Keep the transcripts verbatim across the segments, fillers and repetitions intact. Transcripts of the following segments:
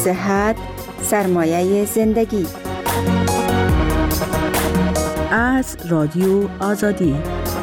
صحت سرمایه زندگی. از رادیو آزادی.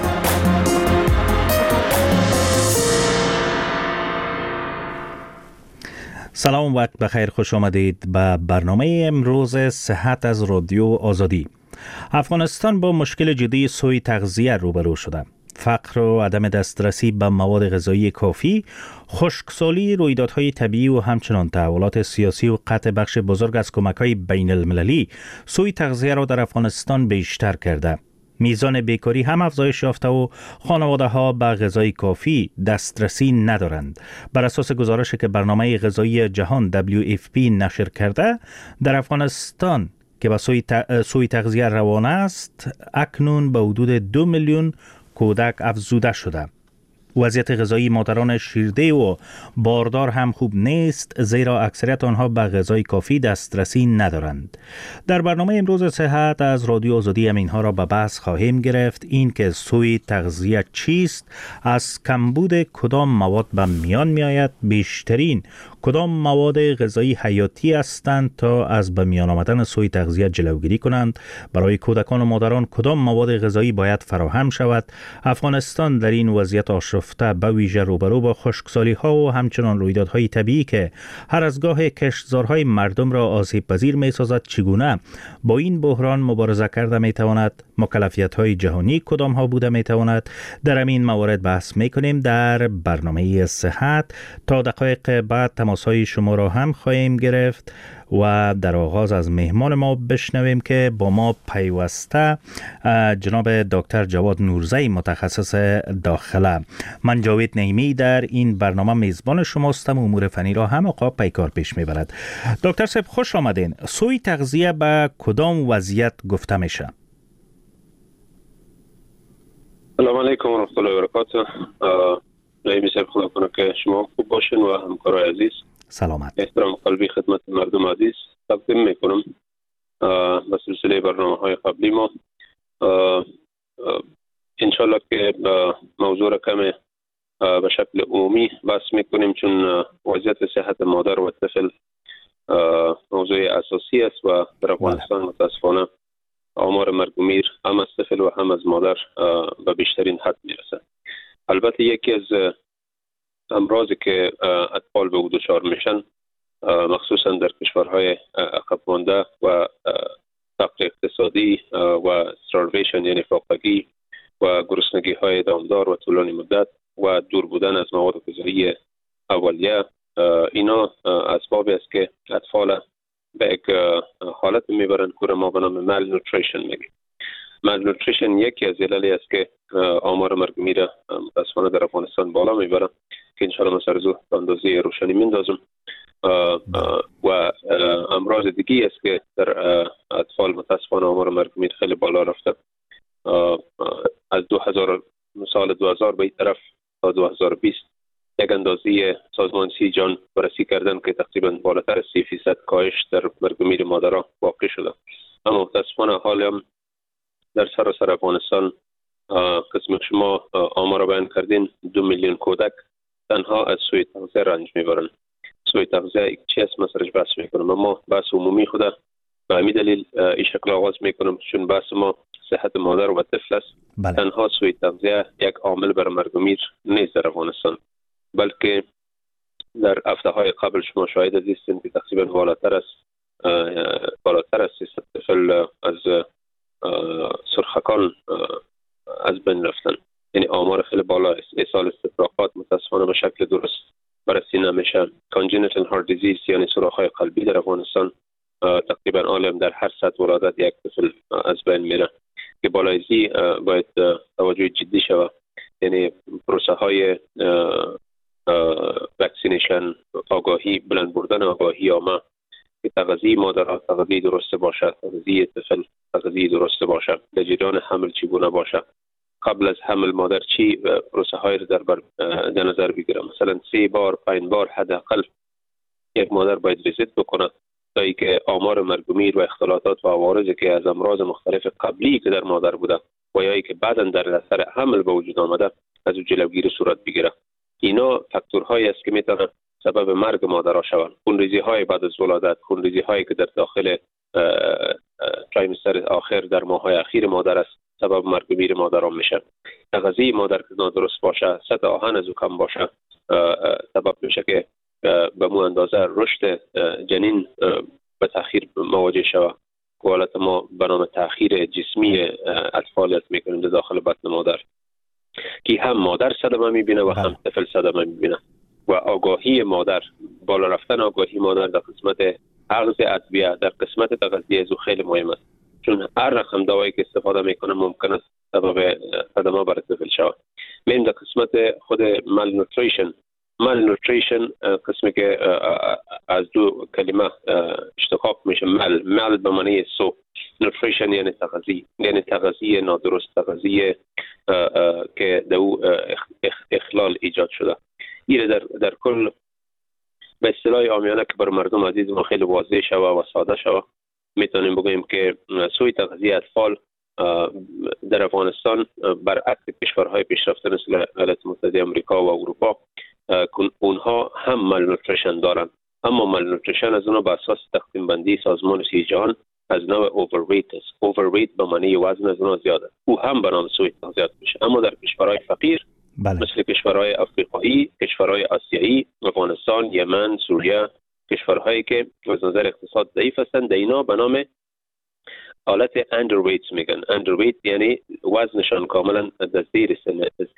سلام، وقت بخیر، خوش آمدید به برنامه امروز صحت از رادیو آزادی. افغانستان با مشکل جدی سوء تغذیه روبرو شده. فقر و عدم دسترسی به مواد غذایی کافی، خشکسالی، رویدادهای طبیعی و همچنان تحولات سیاسی و قطع بخش بزرگ از کمک‌های بین المللی سوء تغذیه را در افغانستان بیشتر کرده. میزان بیکاری هم افزایش یافته و خانواده‌ها به غذای کافی دسترسی ندارند. بر اساس گزارشی که برنامه غذایی جهان دبلیو اف پی نشر کرده، در افغانستان که به سوء تغذیه روانه است، اکنون به حدود دو میلیون کودک افزوده شده. وضعیت غذایی مادران شیرده و باردار هم خوب نیست، زیرا اکثریت آنها به غذای کافی دسترسی ندارند. در برنامه امروز صحت از رادیو آزادی هم اینها را به بحث خواهیم گرفت. این که سوء تغذیه چیست، از کمبود کدام مواد به میان می آید، بیشترین کدام مواد غذایی حیاتی هستند تا از به میان آمدن سوء تغذیه جلوگیری کنند، برای کودکان و مادران کدام مواد غذایی باید فراهم شود. افغانستان در این وضعیت آشفته به ویژه روبرو با خشکسالی ها و همچنان رویدادهای طبیعی که هر از گاه کشتزارهای مردم را آسیب پذیر می سازد، چگونه با این بحران مبارزه کرده می تواند؟ مکلفیت های جهانی کدام ها بوده می تواند؟ در همین موارد بحث می کنیم در برنامه صحت. تا دقایق بعد تماس های شما را هم خواهیم گرفت و در آغاز از مهمان ما بشنویم که با ما پیوسته جناب دکتر جواد نورزی، متخصص داخله. من جاوید نعیمی در این برنامه میزبان شماستم. امور فنی را هم آقا پیکار پیش میبرد. دکتر صاحب خوش آمدین. سوء تغذیه به کدام وضعیت گفته میشه؟ سلام علیکم و رحمت الله و برکاته. نعیمی صاحب، خدا کنه که شما خوب باشین و همکارای عزیز سلامت. احترام قلبی خدمت مردم عزیز تقدیم میکنم. به سلسله برنامه های قبلی ما انشالله که موضوع را کمی به شکل عمومی بحث میکنیم، چون وضعیت صحت مادر و طفل موضوع اساسی است و در افغانستان متاسفانه آمار مرگ و میر هم از طفل و هم از مادر به بیشترین حد میرسه. البته یکی از امراضی که اطفال به او دچار میشن، مخصوصا در کشورهای عقب مانده و فقر اقتصادی و starvation یعنی فاقگی و گرسنگی های دامدار و طولانی مدت و دور بودن از مواد غذایی اولیه، اینا اسبابی است که اطفال به یک حالت میبرند که ما به نام malnutrition میگیم. malnutrition یکی از عللی است که آمار مرگ و میر متاسفانه در افغانستان بالا میبره که انشاءالله من سرزو به اندازه روشنی میندازم. و امراض دیگی است که در اطفال متاسفانه آمار مرگ و میر خیلی بالا رفته. از دو هزار سال دو هزار به این طرف تا دو هزار و بیست یک اندازه سازمان سی جان بررسی کردن که تقریبا بالاتر از سی فیصد کاهش در مرگ و میر مادرها واقع شده. اما متاسفانه حال هم در سراسر افغانستان قسم شما آمار بیان کردین، دو میلیون کودک تنها از سوء تغذیه رنج میبرن. سوء تغذیه چی است؟ من سرش بحث میکنم، اما بحث عمومی خود به همین دلیل این شکل آغاز میکنم چون بحث ما صحت مادر و طفل است. بله. تنها سوء تغذیه یک عامل بر مرگ و میر نیست در افغانستان، بلکه در هفته های قبل شما شاهد هستین که تقریبا بالاتر از بالاتر از سیصد طفل از سرخکان از بین رفتن. یعنی آمار خیلی بالا است. ایصال استفراغات متاسفانه به شکل درست بررسی نمیشه. congenital heart disease یعنی سوراخ‌های قلبی در افغانستان تقریبا عالم در هر صد ولادت یک طفل از بین میره که بالایزی باید توجه جدی شود. یعنی پروسه های وکسینیشن، آگاهی، بلند بردن آگاهی عامه که تغذیه مادر تغذیه درست باشد، تغذیه طفل تغذیه درست باشد، در جریان حمل چگونه باشد، قبل از حمل مادر چی پروسه های در, در نظر بگیره. مثلا سه بار پنج بار حداقل یک مادر باید ویزیت بکنه تا اینکه آمار مرگ و میر و اختلالات و عوارضی که از امراض مختلف قبلی که در مادر بوده و یا که بعداً در اثر حمل به وجود آمده از او جلوگیری صورت بگیره. اینا فاکتورهایی است که میتونه سبب مرگ مادرها شوند. خونریزی های بعد از ولادت، خونریزی هایی که در داخل ترایمستر آخر در ماه های اخیر مادر است سبب مرگ و میر مادرها میشه. تغذیه مادر که نادرست باشه، سطح آهن از او کم باشه، سبب میشه که به مو اندازه رشد جنین به تأخیر مواجه شود. که حالت ما به نام تأخیر جسمی اطفالیت میکنیم در داخل بطن مادر که هم مادر صدمه میبینه و هم طفل صدمه میبینه. و آگاهی مادر، بالا رفتن آگاهی مادر در قسمت اخذ ادویه، در قسمت تغذیه از او خیلی مهم است، چون هر رقم دوایی که استفاده میکنه ممکن است سبب صدمه برای طفل شود. من در قسمت خود مال نوتریشن مال نوتریشن قسمی که از دو کلمه اشتقاق میشه، مل مل به معنی سو، نوتریشن یعنی تغذیه، یعنی تغذیه نادرست، تغذیه که دو اخلال ایجاد شده. این در در کل به اصطلاح عامیانه که بر مردم عزیز ما خیلی واضح شوه و ساده شوه، میتونیم بگوییم که سوی تغذیه اطفال در افغانستان برعکس کشورهای پیشرفته مثل ایالات متحده آمریکا و اروپا، اونها هم مال نوتریشن دارن، اما مال نوتریشن از اونها به اساس تقسیم بندی سازمان صحت جهان از نوع اوورویت است. اوورویت به معنی وزن از اونها زیاده، او هم به نام سوی تغذیه میشه. اما در کشورهای فقیر بله. مثل کشورهای افریقایی، کشورهای آسیایی، افغانستان، یمن، سوریه، کشورهایی که از نظر اقتصاد ضعیف هستند، در اینا به نام حالت اندرویت میگن. اندرویت یعنی وزنشان کاملا در زیر سن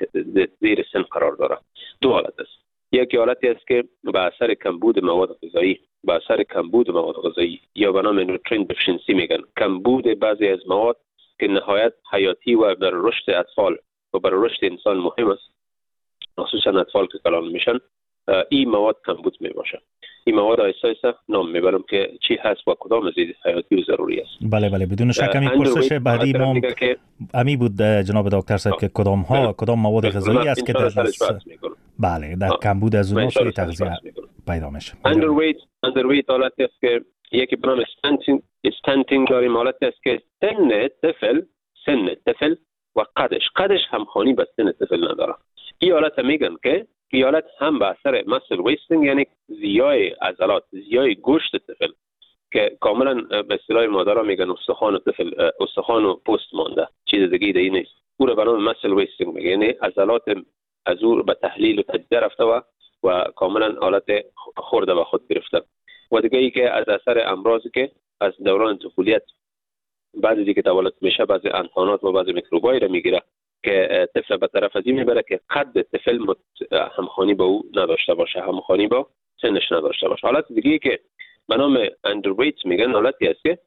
زیر سن قرار داره. دو حالت است. یک حالتی است که به اثر کمبود مواد غذایی، به اثر کمبود مواد غذایی یا به نام نوترین دفیشنسی میگن، کمبود بعضی از مواد که نهایت حیاتی و در رشد اطفال و برای رشد انسان مهم است، خصوصا اطفال که کلان میشن، این مواد کمبود می باشه. این مواد آیسته آیسته نام میبرم که چی هست و کدام مزید حیاتی و ضروری است. بله بله بدون شک. همین پرسش بعدی ما امی بود جناب دکتر صاحب که کدام ها کدام مواد غذایی است که در بله در کمبود از اونها سوی تغذیه پیدا میشه. اندرویت اندرویت حالتی است که یکی به نام استنتینگ استنتینگ داریم، حالتی است که سن طفل سن طفل و قدش قدش همخوانی به سن طفل نداره. این حالت میگن که این حالت هم به اثر مسل ویستینگ یعنی زیای عضلات، زیای گوشت طفل که کاملا به اصطلاح مادرها میگن استخوان و طفل استخوان و پوست مانده، چیز دیگه ای نیست. او رو به نام مسل ویستینگ میگن، یعنی عضلات از او به تحلیل و تجزیه رفته و و کاملا حالت خورده به خود گرفته. و دیگه ای که از اثر امراضی که از دوران طفولیت بعضی دیگه تولد میشه، بعضی انتانات و بعضی میکروبایی رو میگیره که طفل به طرف از این میبره که قد طفل همخوانی با او نداشته باشه، همخوانی با سنش نداشته باشه. حالت دیگه که به نام اندرویت میگن، حالتی است که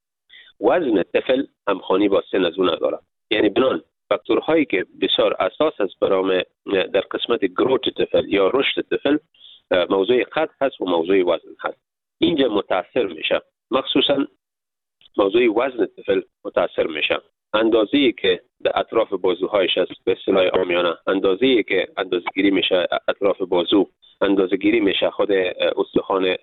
وزن طفل همخوانی با سن از او نداره. یعنی بنان فاکتورهایی که بسیار اساس است برای در قسمت گروت طفل یا رشد طفل، موضوع قد هست و موضوع وزن هست. اینجا متاثر میشه، مخصوصا موضوع وزن طفل متاثر میشه. اندازه‌ای که در اطراف بازوهایش است، به اصطلاح عامیانه اندازه‌ای که اندازه‌گیری میشه اطراف بازو، اندازه‌گیری میشه خود استخوان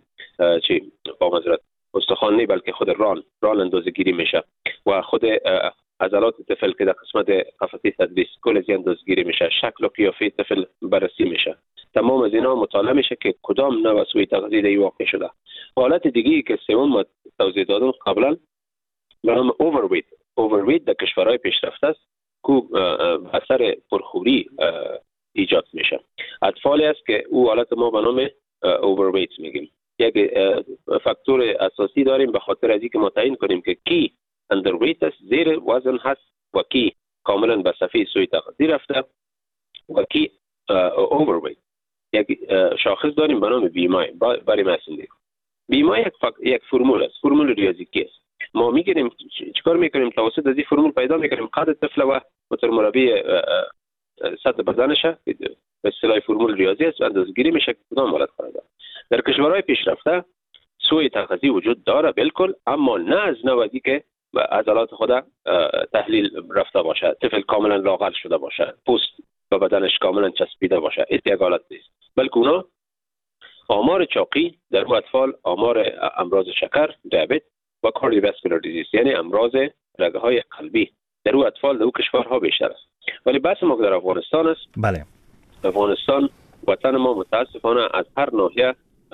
چی با معذرت استخوان نه بلکه خود ران ران اندازه‌گیری میشه و خود عضلات طفل که در قسمت قفسه صدری کل از اندازه‌گیری میشه، شکل و قیافه طفل بررسی میشه. تمام از اینا مطالعه میشه که کدام نوع سوء تغذیه در واقع شده. حالت دیگه‌ای که سوم توضیح دادم قبلا به نام اوورویت. اوورویت در کشورهای پیشرفته است که اثر پرخوری ایجاد میشه. اطفالی است که او حالت ما به نام اوورویت میگیم. یک فاکتور اساسی داریم به خاطر از اینکه ما تعیین کنیم که کی اندرویت است، زیر وزن هست، و کی کاملا به صفحه سوی تغذیه رفته و کی اوورویت. یک شاخص داریم به نام بیمای برای مسئله. بیمای یک فاک... یک فرمول است، فرمول ریاضیکی است. ما میگیریم چیکار میکنیم؟ توسط از این فرمول پیدا میکنیم قد طفل و متر مربع سطح بدنش، به اصطلاح فرمول ریاضی است، اندازه‌گیری میشه کدام حالت قرار داره. در کشورهای پیشرفته سوء تغذیه وجود داره بالکل، اما نه از نوعی که عضلات خود تحلیل رفته باشه، طفل کاملا لاغر شده باشه، پوست به بدنش کاملا چسبیده باشه، این یک حالت نیست، بلکه اونا آمار چاقی در او اطفال، آمار امراض شکر، دیابت و کاردیوواسکولار دیزیز یعنی امراض رگه های قلبی در او اطفال در او کشورها بیشتر است. ولی بحث ما در افغانستان است. بله. افغانستان وطن ما متاسفانه از هر ناحیه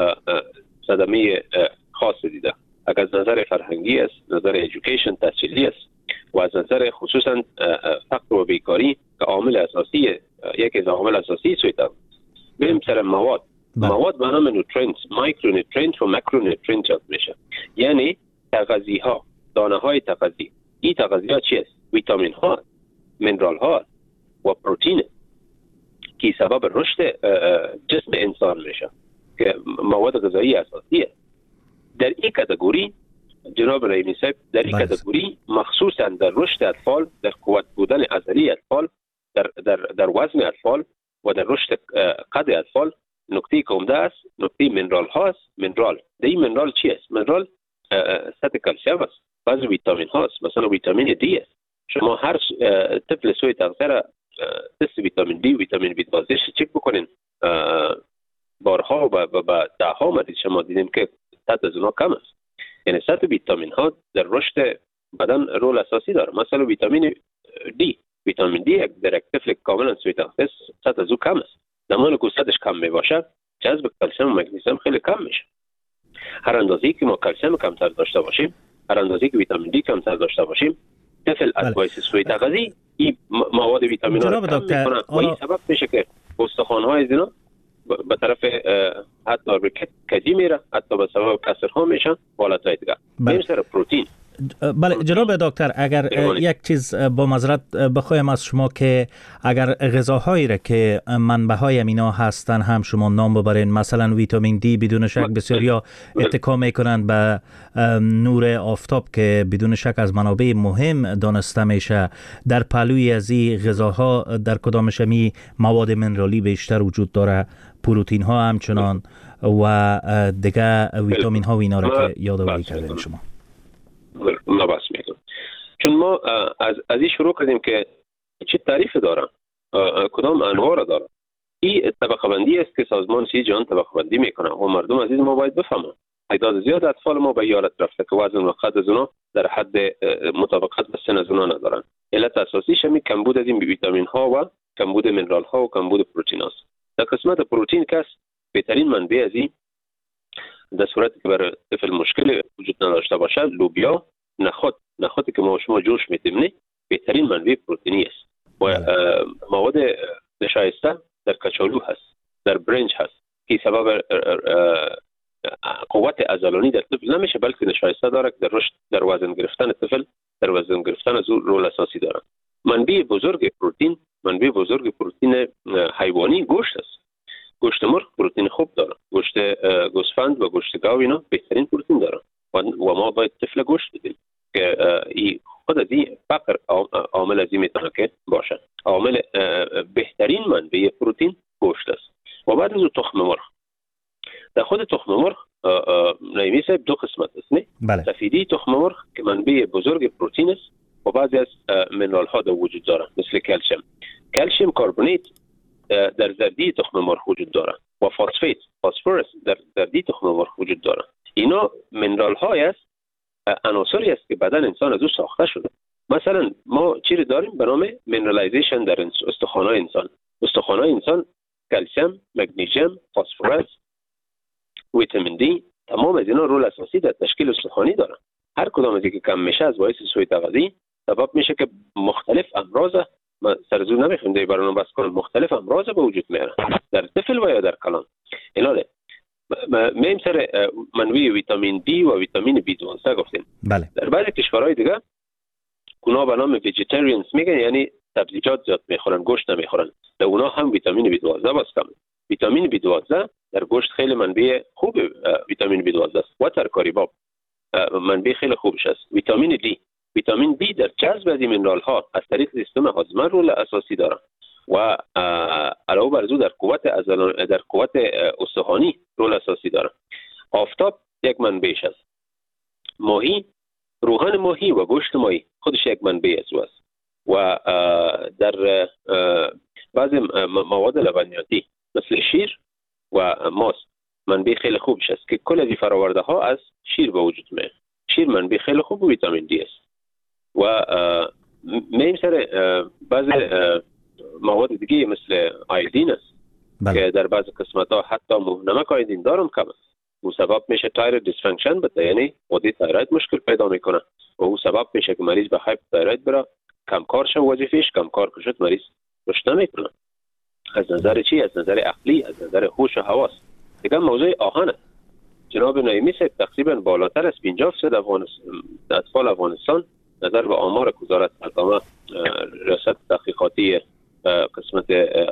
صدمه خاص دیده. اگر از نظر فرهنگی است، نظر ایژوکیشن تحصیلی است و از نظر خصوصا فقر و بیکاری که عامل اساسی یکی از عوامل اساسی سوی تغذیه. بریم سر مواد. بله. مواد به نام نوترینت، مایکرو نوترینت و ماکرو نوترینت یاد میشه. یعنی تغذیه ها، دانه های تغذیه. این تغذیه ها چی است؟ ویتامین ها، منرال ها و پروتئین که سبب رشد جسم انسان میشه که مواد غذایی اساسی است. در این کاتگوری جناب رحیمی صاحب در این کاتگوری مخصوصا در رشد اطفال، در قوت بودن عضلی اطفال، در در در وزن اطفال و در رشد قد اطفال نکته که عمده است نکته منرال هاست. منرال در این منرال چی است؟ منرال سطح کلسیم است، بعضی ویتامین هاست، مثلا ویتامین دی است. شما هر طفل سوی تغذیه را تست ویتامین دی، ویتامین بی دوازده چک بکنین، بارها و با ده ها مریض شما دیدیم که سطح از اونها کم است. یعنی سطح ویتامین ها در رشد بدن رول اساسی داره. مثلا ویتامین دی، ویتامین دی در یک طفل کاملا سوی تغذیه سطح از او کم است. زمانی که سطحش کم می باشه جذب کلسیم و مگنیزیم خیلی کم میشه. هر اندازه‌ای که ما کلسیم کمتر داشته باشیم، هر اندازه‌ای که ویتامین دی کمتر داشته باشیم، طفل از باعث سوی تغذیه این مواد ویتامین ها رو کم میکنه و این سبب میشه که استخوان‌های اینا به طرف حتی به کجی میره، حتی به سبب کسرها میشن، حالتهای دیگه. بریم سر پروتئین. بله جناب دکتر، اگر یک چیز با معذرت بخوایم از شما که اگر غذاهایی را که منبع‌های امینا هستن هم شما نام ببرین، مثلا ویتامین دی بدون شک بسیاریا اتکا میکنند به نور آفتاب که بدون شک از منابع مهم دانسته میشه. در پهلوی از این غذاها در کدامش می مواد منرالی بیشتر وجود داره؟ پروتئین ها همچنان و دیگه ویتامین ها و اینا را که یادآوری کردین شما. ما بس میکنم چون ما از از این شروع کردیم که چه تعریف داره، کدام انواع را داره. این طبقه بندی است که سازمان صحت جهان طبقه بندی میکنه و مردم عزیز ما باید بفهمن. تعداد زیاد اطفال ما به یارت رفته که وزن و قد از اونا در حد مطابقت با سن از اونا ندارن. علت اساسیش همین کمبود از این ویتامین ها و کمبود منرال ها و کمبود پروتئین است. در قسمت پروتئین کس بهترین منبع از این در صورتی که برای طفل مشکل وجود نداشته باشه لوبیا، نخود، نخودی که ما شما جوش میدیم نه بهترین منبع پروتئینی است و مواد نشایسته در کچالو هست، در برنج هست که سبب قوت عضلانی در طفل نمیشه بلکه نشایسته داره که در رشد در وزن گرفتن طفل در وزن گرفتن از رول اساسی داره. منبع بزرگ پروتئین، منبع بزرگ پروتئین حیوانی گوشت است. گوشت مرغ پروتئین خوب داره، گوشت گوسفند و گوشت گاو اینا بهترین پروتئین داره و ما باید طفل گوشت بدیم که این خود از این فقر عامل از این میتونه که باشه. عامل بهترین منبع پروتئین گوشت است و بعد از تخم مرغ. در خود تخم مرغ نایمی صاحب دو قسمت است نه؟ بله. سفیدی تخم مرغ که منبع بزرگ پروتئین است و بعضی از منرال ها در وجود داره مثل کلسیم. کلسیم کاربونیت در زردی تخم مرغ وجود داره و فسفات، فسفرس در زردی تخم مرغ وجود داره. اینا منرال های است، عناصری است که بدن انسان از او ساخته شده. مثلا ما چیزی داریم به نام منرالایزیشن در استخوان‌های انسان. استخوان‌های انسان کلسیم، مگنیزیم، فسفرس، ویتامین دی، تمام از اینا رول اساسی در تشکیل استخوانی دارن. هر کدام از اینکه کم میشه از باعث سوء تغذیه سبب میشه که مختلف امراض، ما سرزو نمیخوام در برنامه بس کنم، مختلف امراض به وجود میارن در طفل و یا در کلان. ایناله میم سر منوی ویتامین دی و ویتامین بی دوازده گفتیم. بله. در بعضی کشورهای دیگه اونا به نام ویجیتریانز میگن، یعنی سبزیجات زیاد میخورن، گوشت نمیخورن. در اونا هم ویتامین بی دوازده باز کم. ویتامین بی دوازده در گوشت خیلی منبع خوب ویتامین بی دوازده است و ترکاری باب منبع خیلی خوبش است. ویتامین دی، ویتامین بی در جذب از این منرال ها از طریق سیستم هاضمه رول اساسی داره و علاوه بر او در قوت عضلانی، در قوت استخوانی رول اساسی داره. آفتاب یک منبعش است. ماهی، روغن ماهی و گوشت ماهی خودش یک منبع از او است و در بعضی مواد لبنیاتی مثل شیر و ماست منبع خیلی خوبش است که کل از فراورده ها از شیر به وجود میاد. شیر منبع خیلی خوب ویتامین دی است و میم سر بعضی مواد دیگه مثل آیودین است. بله. که در بعض قسمت ها حتی نمک آیودین دارم کم است. او سبب میشه تایروید دیسفانکشن بده، یعنی خودی تایروید مشکل پیدا میکنه و او سبب میشه که مریض به هایپوتایروید بره، کم کار شه وظیفه‌اش، کم کار کشد مریض رشد نمیکنه. از نظر چی؟ از نظر عقلی، از نظر هوش و حواس. دیگه موضوع آهن جناب نعیمی صاحب تقریبا بالاتر از پنجاه درصد افغانستان اطفال افغانستان نظر به آمار وزارت سلامه ریاست تحقیقاتی قسمت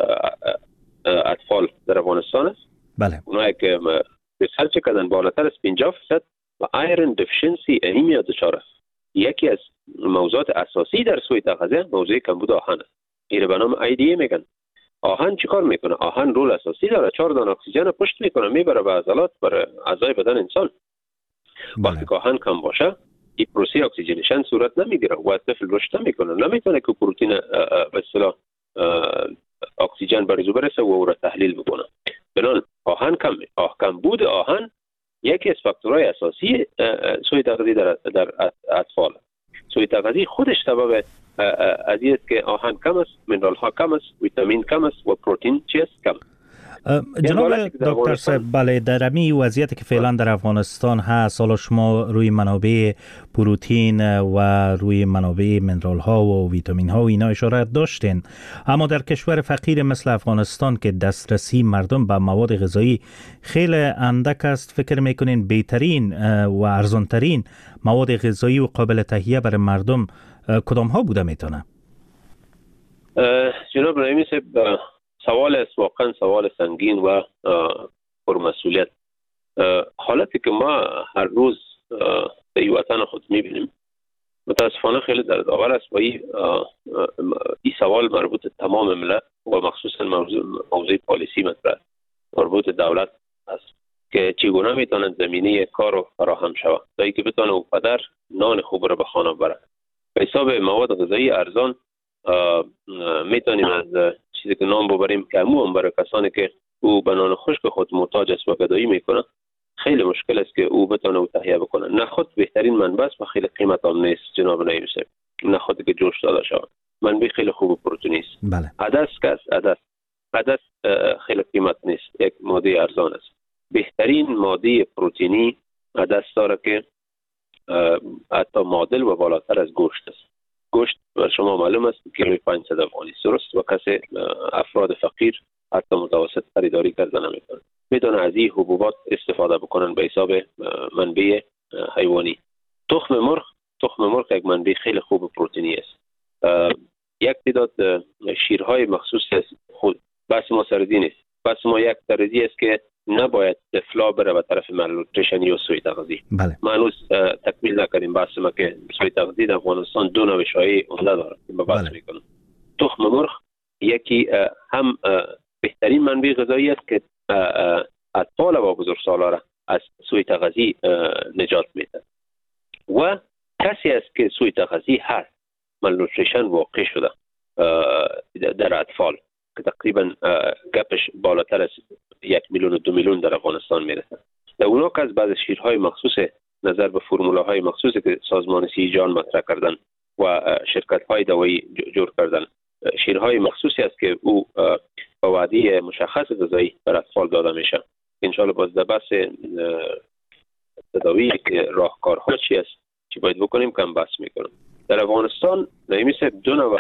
اطفال در افغانستان است. بله. اونایی که ریسرچ کردن بالاتر از پنجاه درصد و آیرن دفیشنسی انیمیا دچار است. یکی از موضوعات اساسی در سوی تغذیه موضوع کمبود آهن است. این به نام آی دی ای میگن. آهن چیکار میکنه؟ آهن رول اساسی داره، چهار دانه اکسیژن پشت میکنه، میبره به عضلات، برای اعضای بدن انسان. بله. وقتی که آهن کم باشه این پروسه اکسیژنیشن صورت نمیگیره و طفل رشد نمیکنه، نمیتونه که پروتئین به اصطلاح اکسیژن بر زو برسه و او را تحلیل بکنه. بنان آهن کم آه کم بود آهن یکی از فاکتورهای اساسی سوء تغذیه در در اطفال. سوء تغذیه خودش سبب از این است که آهن کم است، منرال ها کم است، ویتامین کم است و پروتئین چیست کم. جناب دکتر صاحب، بله، در امی وضعیتی که فعلا در افغانستان هست، حالا شما روی منابع پروتئین و روی منابع منرال ها و ویتامین ها و اینا اشاره داشتین، اما در کشور فقیر مثل افغانستان که دسترسی مردم به مواد غذایی خیلی اندک است، فکر میکنین بهترین و ارزانترین مواد غذایی و قابل تهیه برای مردم کدام ها بوده میتونه؟ جناب نعیمی صاحب، سوال است، واقعا سوال سنگین و پرمسئولیت. حالتی که ما هر روز در وطن خود میبینیم متاسفانه خیلی دردآور است و این این سوال مربوط تمام ملت و مخصوصا موضوع, موضوع پالیسی مطرح است، مربوط دولت است که چگونه میتونند زمینه کار رو فراهم شود تا اینکه بتونه او پدر نان خوب رو به خانه ببره. به حساب مواد غذایی ارزان میتونیم از چیزی که نام ببریم کمو هم برای کسانی که او به نان خشک خود محتاج است و گدایی میکنه خیلی مشکل است که او بتونه او تهیه بکنه. نخود بهترین منبع است و خیلی قیمت هم نیست جناب نعیمی صاحب. نخودی که جوش داده شود منبع خیلی خوب و پروتئینی است. بله. عدس کس عدس عدس خیلی قیمت نیست، یک ماده ارزان است. بهترین ماده پروتئینی عدس داره که حتی معادل و بالاتر از گوشت است. گوشت بر شما معلوم است کیلوی پانصد افغانی درست و کسی افراد فقیر حتی متوسط خریداری کردن نمیکنه. میتونه از این حبوبات استفاده بکنن به حساب منبع حیوانی. تخم مرغ تخم مرغ یک منبع خیلی خوب پروتئینی است. یک تعداد شیرهای مخصوص است، خود بس ما سردی نیست، بس ما یک سردی است که نباید طفلا بره به طرف مالنوتریشن یا سوء تغذیه. بله. ما هنوز تکمیل نکردیم بحث ما که سوء تغذیه در افغانستان دو نوع شایع عمده داره که ما بحث میکنم. تخم مرغ یکی هم بهترین منبع غذایی است که اطفال و بزرگسالا را از سوء تغذیه نجات میده و کسی است که سوء تغذیه هست، مالنوتریشن واقع شده در اطفال که تقریبا گپش بالاتر از یک میلیون و دو میلیون در افغانستان میرسه. در اونا که از بعض شیرهای مخصوص نظر به فرمولاهای مخصوصی که سازمان سی جان مطرح کردن و شرکت های دوایی جور کردن، شیرهای مخصوصی است که او با وعده مشخص غذایی بر اطفال داده میشه. انشالله باز در بحث تداوی که راهکارها چی است چی باید بکنیم کم بحث میکنم. در افغانستان نمیشه دو نوع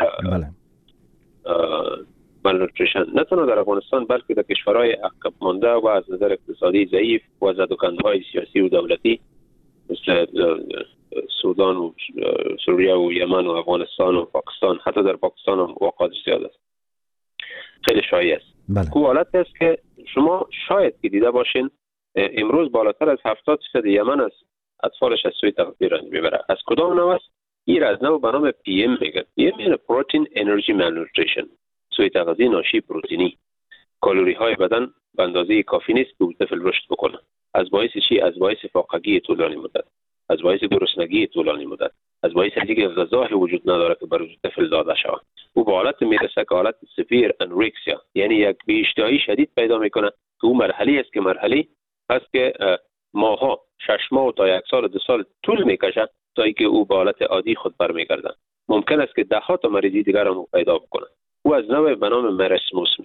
مالنوتریشن نه تنها در افغانستان بلکه در کشورهای عقب مانده و از نظر اقتصادی ضعیف و زدوکندهای سیاسی و دولتی مثل سودان و سوریه و یمن و افغانستان و پاکستان، حتی در پاکستان هم واقعات زیاد است، خیلی شایع است. بله. حالت است که شما شاید که دیده باشین امروز بالاتر از هفتاد درصد یمن است اطفالش از سوی تغذیه رنج میبره. از کدام نوع است؟ این از نوع به نام پی ام میگن. پی ام یعنی پروتئین انرژی مالنوتریشن، سوی تغذیه ناشی پروتئینی. کالری های بدن به اندازه کافی نیست که طفل رشد بکنه. از باعث چی؟ از باعث فاقگی طولانی مدت، از باعث گرسنگی طولانی مدت، از باعث اینکه غذای وجود نداره که برای طفل داده شود. او به حالت میرسه که حالت سفیر انورکسیا، یعنی یک بی‌اشتهایی شدید پیدا میکنه که او مرحله است که مرحله هست که ماها شش ماه تا یک سال دو سال طول میکشه تا اینکه او به حالت عادی خود برمیگردن. ممکن است که ده ها تا مریضی دیگر هم پیدا بکنه. او از نوع به نام مرسموس میگن،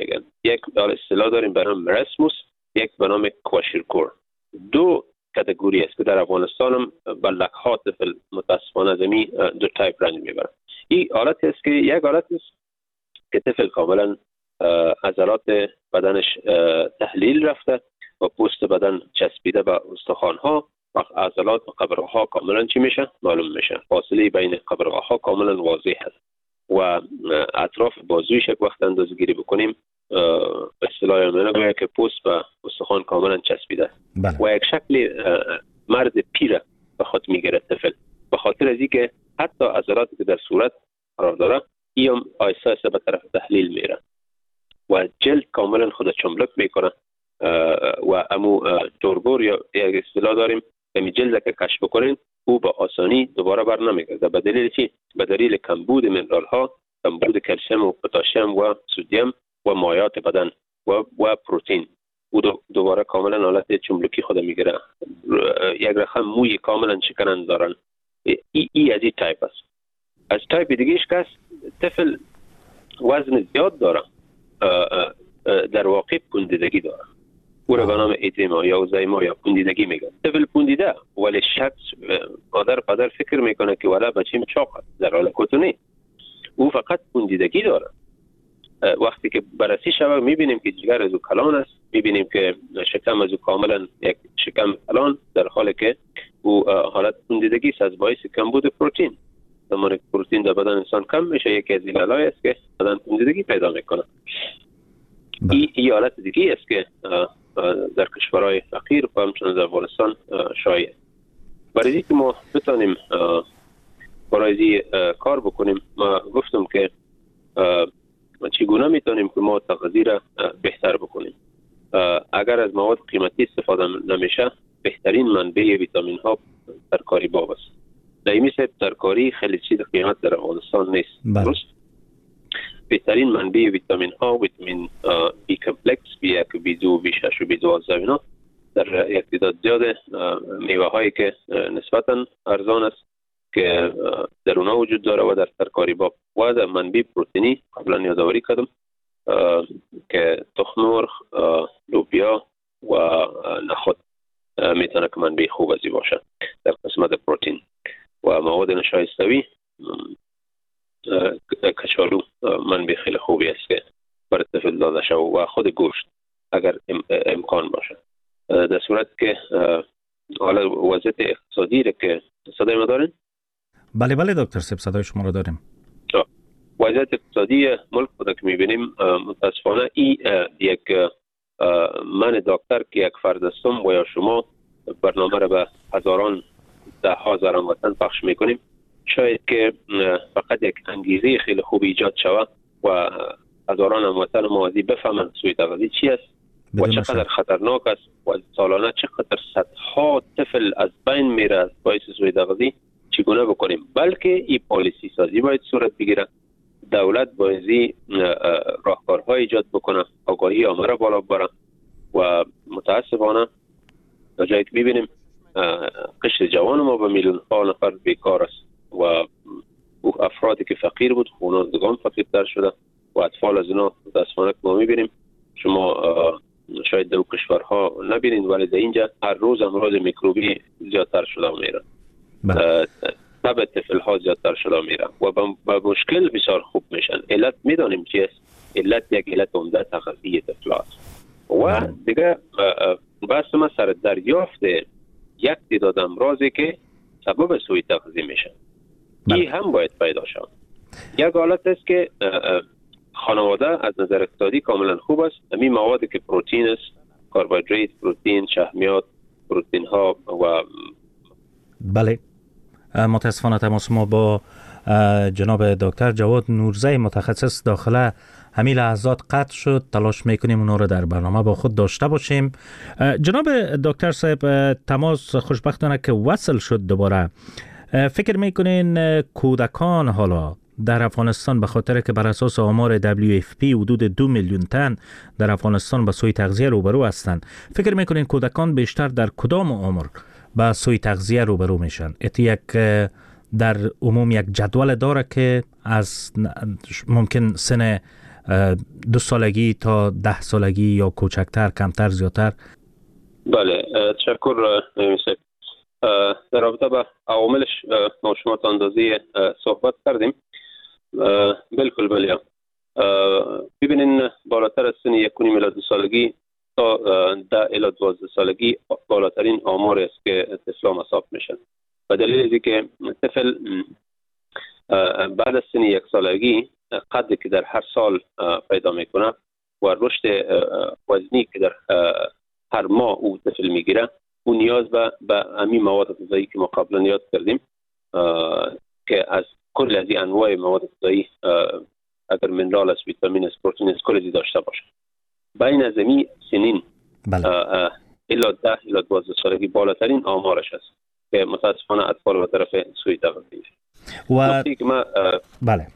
یک اصطلاح داریم به نام مرسموس، یک به نام کواشیرکور. دو کاتگوری است که در افغانستان هم بلک ها طفل متاسفانه زمین دو تایپ رنج میبرن. این حالت است که یک حالت است که طفل کاملا عضلات بدنش تحلیل رفته و پوست بدن چسبیده به استخوان ها و عضلات و قبرها ها کاملا چی میشه؟ معلوم میشه. فاصله بین قبرها ها کاملا واضح هست و اطراف بازویش یک وقت اندازه گیری بکنیم به اصطلاح علمی که پوست و استخوان کاملا چسبیده بله. و یک شکل مرد پیر به خود میگیره طفل، به خاطر از اینکه حتی عضلاتی که در صورت قرار داره این آیسته آیسته به طرف تحلیل میره و جلد کاملا خود چملک میکنه و امو تورگور یا یک اصطلاح داریم امی جلد که کشف بکنین او با آسانی دوباره بر نمیگرده. به دلیل چی؟ به دلیل کمبود منرال ها، کمبود کلسیم و پتاسیم و سدیم و مایعات بدن و و پروتئین. او دو دوباره کاملا حالت چملکی خود میگیره. یک رقم موی کاملا شکننده دارن. ای ای از این تایپ است. از تایپ دیگهش کس طفل وزن زیاد داره، در واقع پوندیدگی داره. او را به نام ایدما یا اوزایما یا پوندیدگی میگن. طفل پوندیده ولی شخص مادر پدر فکر میکنه که ولی بچیم چاق است، در حال کتونی. او فقط پوندیدگی داره. وقتی که بررسی شود میبینیم که جگر از او کلان است، میبینیم که شکم از او کاملا یک شکم کلان، در حالی که او حالت پوندیدگی است از باعث کمبود پروتئین. زمانی که پروتئین در بدن انسان کم میشه یکی از علایل است که بدن پوندیدگی پیدا میکنه. این ای حالت دیگه است که در کشورهای فقیر و همچنان در افغانستان شایع. برای اینکه ما بتانیم برای کار بکنیم، ما گفتم که چگونه میتونیم که ما تغذیه را بهتر بکنیم. اگر از مواد قیمتی استفاده نمیشه، بهترین منبع ویتامین ها ترکاری باب است. در مثل ترکاری خیلی چیز قیمت در افغانستان نیست. درست؟ بهترین منبع ویتامین ها، ویتامین بی کمپلکس، بی یک، بی دو، بی شش و بی دوازده اینا در یک تعداد زیاد میوه هایی که نسبتا ارزان است که در اونها وجود داره و در ترکاری باب و در منبع پروتئینی قبلا یادآوری کردم که تخم مرغ، لوبیا و نخود میتونه که منبع خوب ازی باشه در قسمت پروتئین و مواد نشایستوی. کچالو منبع خیلی خوبی است که برای طفل داده شود و خود گوشت اگر امکان باشه. در صورت که حالا وضعیت اقتصادی را که صدای ما دارین؟ بله بله دکتر صاحب صدای شما را داریم. وضعیت اقتصادی ملک خود که میبینیم متاسفانه این یک من دکتر که یک فرد هستم و یا شما برنامه را به هزاران ده هزاران وطن پخش میکنیم، شاید که فقط یک انگیزه خیلی خوب ایجاد شود و هزاران هموطن موازی بفهمند سوی تغذیه چی است و چقدر خطرناک است و سالانه چقدر صدها طفل از بین میره از باعث سوی تغذیه. چگونه بکنیم؟ بلکه این پالیسی سازی باید صورت بگیره. دولت باید راهکارهای ایجاد بکنه، آگاهی عامه را بالا ببره و متاسفانه در جایی که میبینیم قشر جوان ما به میلیون ها نفر بیکار است و افرادی که فقیر بود خانوادگان فقیرتر شده و اطفال از اینا متاسفانه که ما میبینیم. شما شاید در کشورها نبینید ولی در اینجا هر روز امراض میکروبی زیادتر شده میره. تب طفل ها زیادتر شده میره و با مشکل بسیار خوب میشن. علت میدانیم چی است؟ علت یک علت عمده تغذیه طفل است و دیگه بحث ما سر دریافت یک تعداد امراضی که سبب سوء تغذیه میشن. این هم باید پیدا شد. یک حالت است که خانواده از نظر اقتصادی کاملا خوب است. همین موادی که پروتئین است، کربوهیدرات، پروتئین، شحمیات، پروتئین ها و بله. متاسفانه تماس ما با جناب دکتر جواد نورزی متخصص داخله همین لحظات قطع شد. تلاش میکنیم اونا رو در برنامه با خود داشته باشیم. جناب دکتر صاحب تماس خوشبختانه که وصل شد دوباره. فکر میکنین کودکان حالا در افغانستان به خاطر که بر اساس آمار دبلیو اف پی حدود دو میلیون تن در افغانستان با سوء تغذیه روبرو هستند، فکر میکنین کودکان بیشتر در کدام عمر با سوء تغذیه روبرو میشن؟ ات یک در عموم یک جدول داره که از ممکن سن دو سالگی تا ده سالگی یا کوچکتر، کمتر، زیادتر؟ بله، تشکر میشه. در رابطه با عواملش ما شما تا اندازه صحبت کردیم. بالکل بله. ببینین بالاتر از سن یک و نیم الی دو سالگی تا ده الی دوازده سالگی بالاترین آمار است که طفلان حساب میشن. به دلیل اینکه که طفل بعد از سن یک سالگی قدری که در هر سال پیدا میکنه و رشد وزنی که در هر ماه او طفل میگیره، اون نیاز به به همین مواد غذایی که ما قبلا یاد کردیم که از کل از این انواع مواد غذایی اگر منرال است، ویتامین است، پروتئین است، کل از داشته باشه. بین از این سنین بله. الی ده الی دوازده سالگی بالاترین آمارش است که متاسفانه اطفال به طرف سوی تغذیه. و نکته که ما بله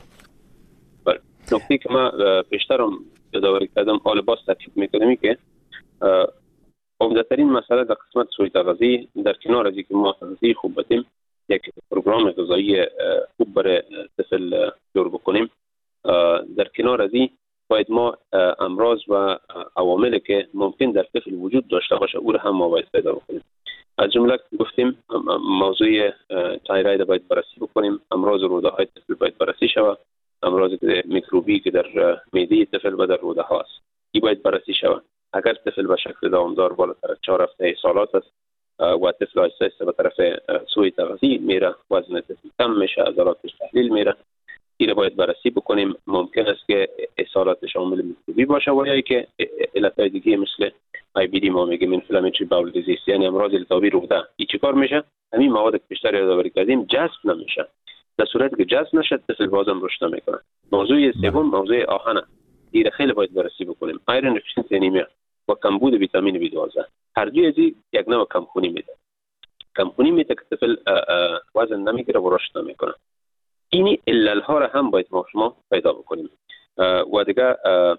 بله نکته که ما پیشترم یادآوری کردم آل باز تاکید میکنم که عمده‌ترین مسئله در قسمت سوی تغذیه در کنار از اینکه ما تغذیه خوب بدیم، یک پروگرام غذایی خوب برای طفل جور بکنیم، در کنار از این باید ما امراض و عواملی که ممکن در طفل وجود داشته باشه او را هم ما باید پیدا بکنیم. از جمله گفتیم موضوع تایراید باید بررسی بکنیم، امراض روده های طفل باید بررسی شود، امراض میکروبی که در معده طفل و در روده ها است این باید بررسی شود. اگر طفل به شکل دوامدار بالاتر از چهار هفته سالات است و طفل آهسته آهسته به طرف سوی تغذیه میره، وزن طفل کم میشه، عضلاتش تحلیل میره، این باید بررسی بکنیم. ممکن است که اصالات شامل میکروبی باشه و یا که علتهای دیگه مثل آی بی دی ما میگیم اینفلاماتوری باول دیزیز، یعنی امراض التهابی روده. این چیکار میشه؟ همین مواد که بیشتر یادآوری کردیم جذب نمیشه. در صورتی که جذب نشه طفل بازم رشد نمیکنه. موضوع سوم موضوع آهن، این خیلی باید بررسی بکنیم. آیرن دفیشنسی انیمیا و کمبود ویتامین بی دوازده هر دوی از یک نوع کمخونی میده. کمخونی میده که طفل وزن نمیگیره و رشد نمیکنه. این عللها را هم باید ما شما پیدا بکنیم. و دیگه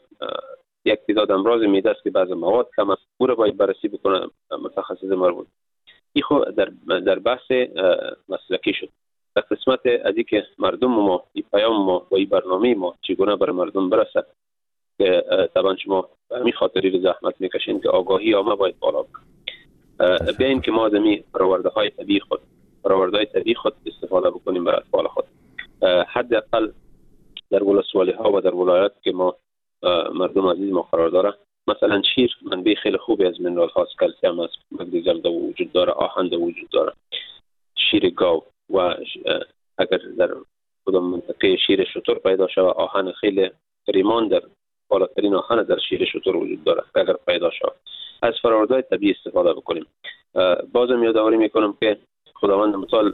یک تعداد امراض معده است که بعض مواد کم است، او را باید بررسی بکنه متخصص مربوط. این خود در در بحث مسلکی شد. در قسمت از اینکه مردم ما این پیام ما و این برنامه ما چگونه بر مردم برسد که طبعا شما همین خاطری زحمت میکشین که آگاهی عامه باید بالا بکنه. بیاین که ما از این پرورده های طبیعی خود پرورده های طبیعی خود استفاده بکنیم برای اطفال خود. حداقل در ولسوالی ها و در ولایات که ما مردم عزیز ما قرار داره، مثلا شیر منبع خیلی خوبی از منرال هاست، کلسیم است، مگنیزیم در وجود داره، آهن در وجود داره. شیر گاو و اگر در کدام منطقه شیر شتر پیدا شود، آهن خیلی ریمان در بالاترین آهن در شیر شتر وجود داره. اگر پیدا شود از فرآوردهای طبیعی استفاده بکنیم. بازم یادآوری میکنم که خداوند متعال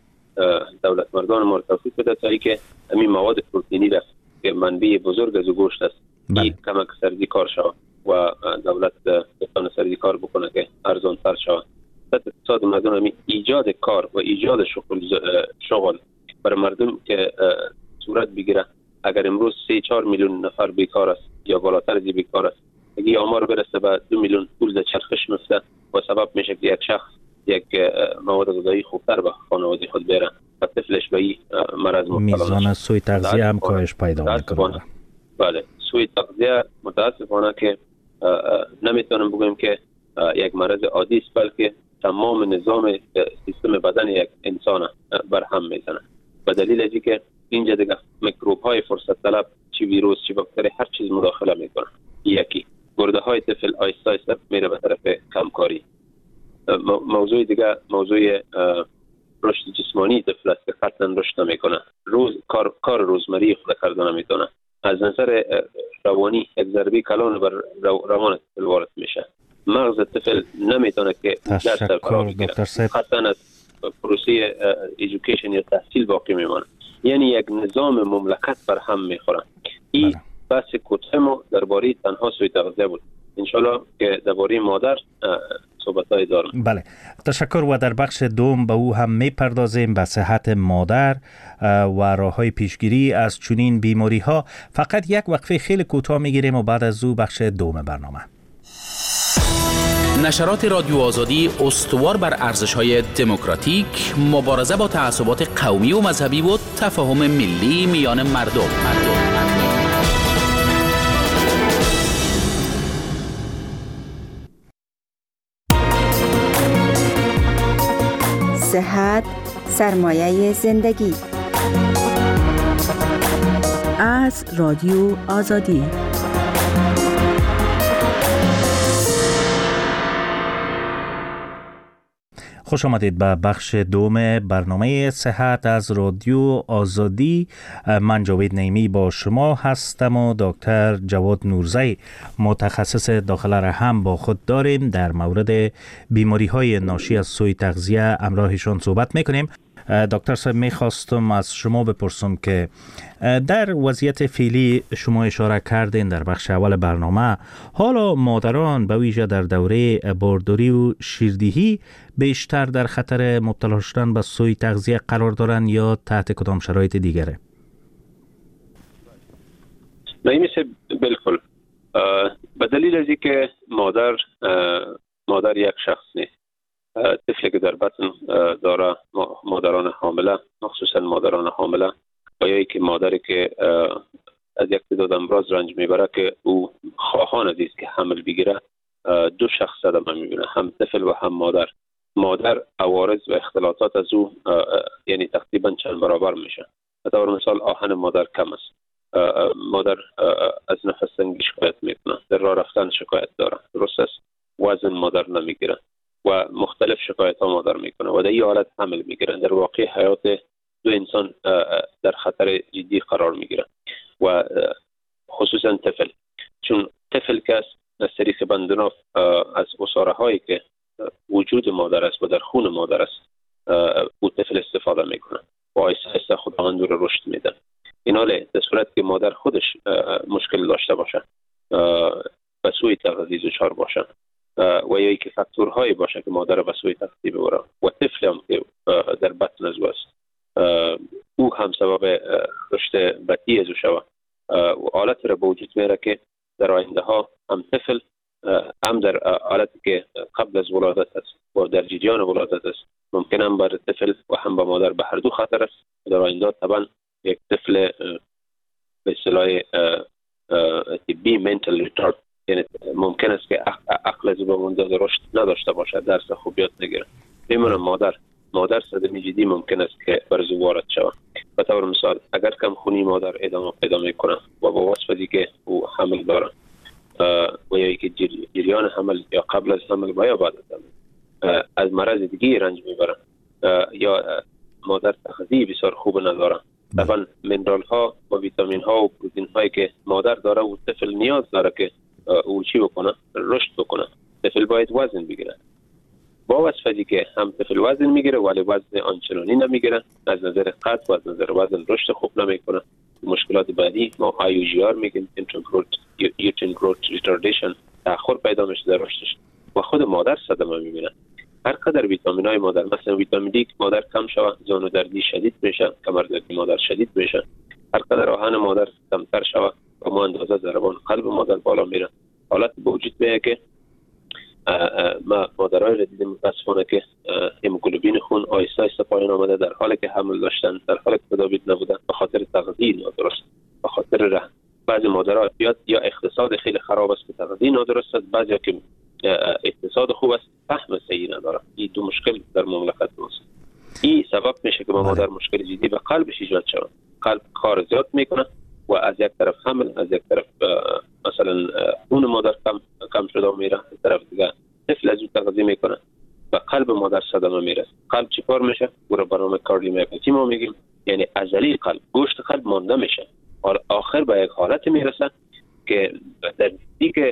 دولت مردان ما توفیق بده تا اینکه همین مواد پروتئینی را که منبع بزرگ از گوشت است این کمک سردی کار شود و دولت بتونه سردی کار بکنه که ارزان تر شود. اقتصاد مردم همین ایجاد کار و ایجاد شغل شغل برای مردم که صورت بگیره. اگر امروز سه چهار میلیون نفر بیکار است یا بالاتر از بیکار است، اگه آمار برسه به دو میلیون پول در چرخش میفته و سبب میشه که یک شخص یک مواد غذایی خوبتر به خانواده خود بیاره و طفلش به این مرض مبتلا نشه. میزان سوی تغذیه هم کاهش پیدا میکنه. بله، سوی تغذیه متاسفانه که نمیتونم بگم که یک مرض عادی است، بلکه تمام نظام سیستم بدن یک انسان بر هم میزنه. به دلیل اینکه که اینجا دیگه میکروب های فرصت طلب، چی ویروس چی باکتری، هر چیز مداخله میکنه. یکی گرده های طفل آیسته آیسته میره به طرف کمکاری. موضوع دیگه موضوع رشد جسمانی طفل است که قطعا رشد نمیکنه. روز کار کار روزمره خود کردن نمیتونه. از نظر روانی یک ضربه کلان بر روان طفل وارد میشه. مغز طفل نمیتونه که دست در کار بگیره. قطعا از پروسه ایژوکیشن یا تحصیل باقی میمانه. یعنی یک نظام مملکت بر هم میخوره. این بحث کوتاه درباره تنها سوی تغذیه بود. انشالله که درباره مادر صحبت‌های دارم. بله، تشکر. و در بخش دوم به او هم میپردازیم، به صحت مادر و راه‌های پیشگیری از چنین بیماری‌ها. فقط یک وقفه خیلی کوتاه میگیریم و بعد از او بخش دوم برنامه. نشرات رادیو آزادی استوار بر ارزش‌های دموکراتیک، مبارزه با تعصبات قومی و مذهبی و تفاهم ملی میان مردم. مردم. صحت سرمایه زندگی. از رادیو آزادی. خوش آمدید به بخش دوم برنامه صحت از رادیو آزادی. من جاوید نعیمی با شما هستم و دکتر جواد نورزی متخصص داخل رحم با خود داریم. در مورد بیماری های ناشی از سوء تغذیه همراهشان صحبت میکنیم. دکتر صاحب، میخواستم از شما بپرسم که در وضعیت فعلی شما اشاره کردین در بخش اول برنامه، حالا مادران به ویژه در دوره بارداری و شیردهی بیشتر در خطر مبتلا شدن به سوء تغذیه قرار دارند یا تحت کدام شرایط دیگره؟ نه مثل بالکل به دلیل از اینکه مادر مادر یک شخص نیست. طفلی که در بطن داره مادران حامله، مخصوصا مادران حامله و یا که مادری که از یک تعداد امراض رنج میبره که او خواهان از است که حمل بگیره، دو شخص صدمه میبینه، هم طفل و هم مادر. مادر عوارض و اختلاطات از او یعنی تقریبا چند برابر میشه. به طور مثال آهن مادر کم است، مادر از نفس تنگی شکایت میکنه، در راه رفتن شکایت داره، درست است، وزن مادر نمیگیره و مختلف شکایت ها مادر میکنه و در این حالت حمل میگیرن. در واقع حیات دو انسان در خطر جدی قرار میگیره و خصوصا طفل، چون طفل که از طریق بندناف از عصاره هایی که وجود مادر است و در خون مادر است او طفل استفاده میکنه و آیسته آیسته خداوند رو رشد میده. این حاله در صورت که مادر خودش مشکل داشته باشه، به سوء تغذیه دچار باشه و یا که فاکتورهایی باشه که مادر به سوی تغذیه ببره و طفل هم که در بطن از است او هم سبب رشد بدی از او شود و حالت را به وجود میاره که در آینده ها هم طفل هم در حالتی که قبل از ولادت است و در جریان ولادت است ممکن هم بر طفل و هم به مادر به هر دو خطر است. در آینده طبعا یک طفل به اصطلاح طبی منتال ریتارد، یعنی ممکن است که عقل از او به رشد نداشته باشد، درس خوب یاد نگیره. بمونه مادر مادر صدمه جدی ممکن است که بر او وارد شود. به طور مثال اگر کم خونی مادر ادامه پیدا میکنه و با وصف دیگه او حمل داره و یا که جریان حمل یا قبل از حمل و یا بعد از حمل از مرض دیگه رنج میبره یا مادر تغذیه بسیار خوب نداره، طبعا منرال ها و ویتامین ها و پروتئین هایی که مادر داره و طفل نیاز داره که او چی بکنه، رشد بکنه. طفل باید وزن بگیره. با وصفی که هم طفل وزن میگیره ولی وزن آنچنانی نمیگیره، از نظر قد و از نظر وزن رشد خوب نمیکنه. مشکلات بعدی ما آی یو جی آر میگیم، uterine growth retardation، تأخر پیدا میشه در رشدش و خود مادر صدمه میبینه. هر قدر ویتامین های مادر، مثلا ویتامین دی مادر کم شود زانو دردی شدید میشه، کمر دردی مادر شدید میشه. هر قدر آهن مادر کمتر شود و ما اندازه ضربان قلب مادر بالا میره. حالت به وجود میاد که ما مادرای را دیدیم متاسفانه که هموگلوبین خون آیسته آیسته پایین آمده در حالی که حمل داشتن، در حالی که تداوی نبودن به خاطر تغذیه نادرست، به خاطر رحم. بعضی مادرها یا اقتصاد خیلی خراب است که تغذیه نادرست است، بعضی که اقتصاد خوب است فهم صحیح نداره. این دو مشکل در مملکت ماست. این سبب میشه که با مادر مشکل جدی به قلبش ایجاد شود. قلب کار زیاد میکنه و از یک طرف حمل، از یک طرف مثلا خون مادر کم کم شده میره، از طرف دیگه طفل از او تغذیه میکنه و قلب مادر صدمه میره. قلب چی کار میشه؟ او را به نام کاردیومیوپاتی ما میگیم، یعنی عضله قلب، گوشت قلب مانده میشه. آخر به یک حالت میرسه که در دیگه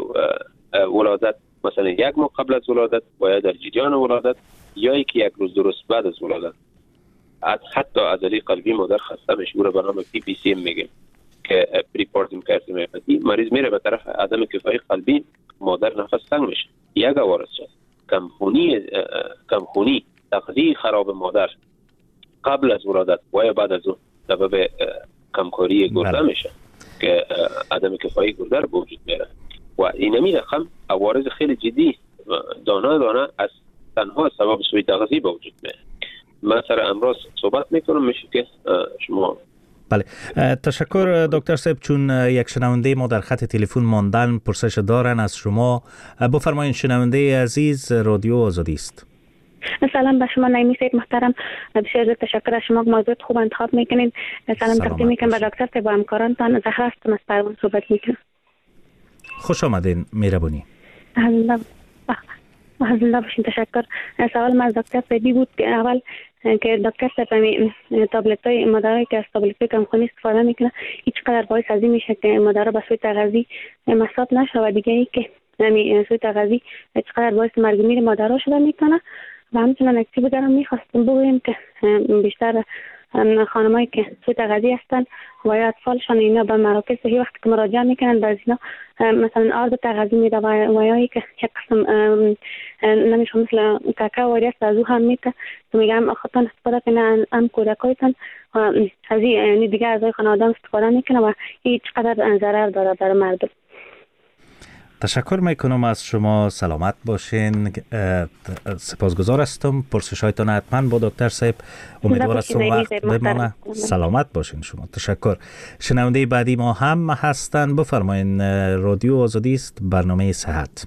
ولادت، مثلا یک ماه قبل از ولادت و یا در جریان ولادت یا یک یک روز درست بعد از ولادت حتی عضله قلبی مادر خسته میشه. او را به نام پی پی سی ام میگیم که پریپارتیم کاردیومیوپاتی. مریض میره به طرف عدم کفایی قلبی، مادر نفس تنگ میشه. یک عوارض شد کمخونی کمخونی تغذیه خراب مادر قبل از ولادت و یا بعد از اون سبب کمکاری گرده میشه که عدم کفایی گرده رو به وجود میاره و اینمی رقم عوارض خیلی جدی دانه دانه از تنها سبب سوء تغذیه به وجود میاره. من سر امروز صحبت میکنم، میشه که شما. بله، تشکر دکتر صاحب. چون یک شنونده ما در خط تلفن ماندن، پرسش دارن از شما. بفرمایید. شنونده عزیز، رادیو آزادی است. سلام به شما نعیمی سید محترم، بسیار زیاد تشکر از شما، موضوع خوب انتخاب میکنین. سلام تقدیم میکنم به دکتر صاحب و همکارانتان. زهرا هستم از پروان صحبت میکنم. خوش آمدین، مهربانی. الله الله باشین، تشکر. سوال من از دکتر صاحبی بود که اول که دکتر صاحب می تابلت های مادرایی که از تابلت های کمخونی استفاده میکنه هیچ قدر باعث از این میشه که مادرها به سوی تغذی مصاب نشه و دیگه ای که نمی سوی تغذی چقدر باعث مرگ و میر مادرها شده میکنه. و همچنان نکته بگرم میخواستم بگویم که بیشتر خانمایی که سوی تغذی هستن و یا اطفالشان اینا به مراکز صحی وقتی که مراجعه میکنن بعضی اینا مثلا آرد تغذی میده و یا که یک قسم نمیشه مثل کاکا و ریست از او هم میده تو میگم خودتان استفاده کنه هم کودکایتان و از این دیگه اعضای خانواده استفاده میکنه و هیچ قدر ضرر داره برای مردم. تشکر میکنم از شما، سلامت باشین. سپاسگزار هستم. پرسش هایتان حتما با دکتر صاحب امیدوار هستم وقت بمانه. سلامت باشین شما. تشکر. شنونده بعدی ما هم هستن، بفرمایین. رادیو آزادی است، برنامه صحت.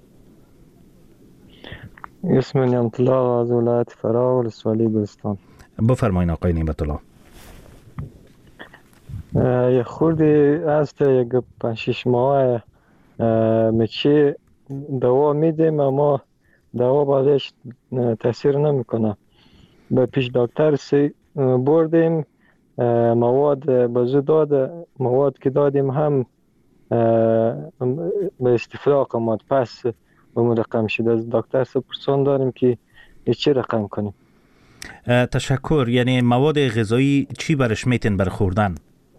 اسم نعمت الله از ولایت فرا ولسوالی گلستان. بفرمایین آقای نعمت الله. یه خوردی هست یک پنج شش ماه میچی دوا میدیم اما دوا بعدش تاثیر نمیکنه. به پیش دکتر سی بردیم، مواد بازو داد، مواد که دادیم هم به استفراغ آمد. پس اون رقم شده. از دکتر سی پرسان داریم که چی رقم کنیم. تشکر. یعنی مواد غذایی چی برش میتین بر خوردن؟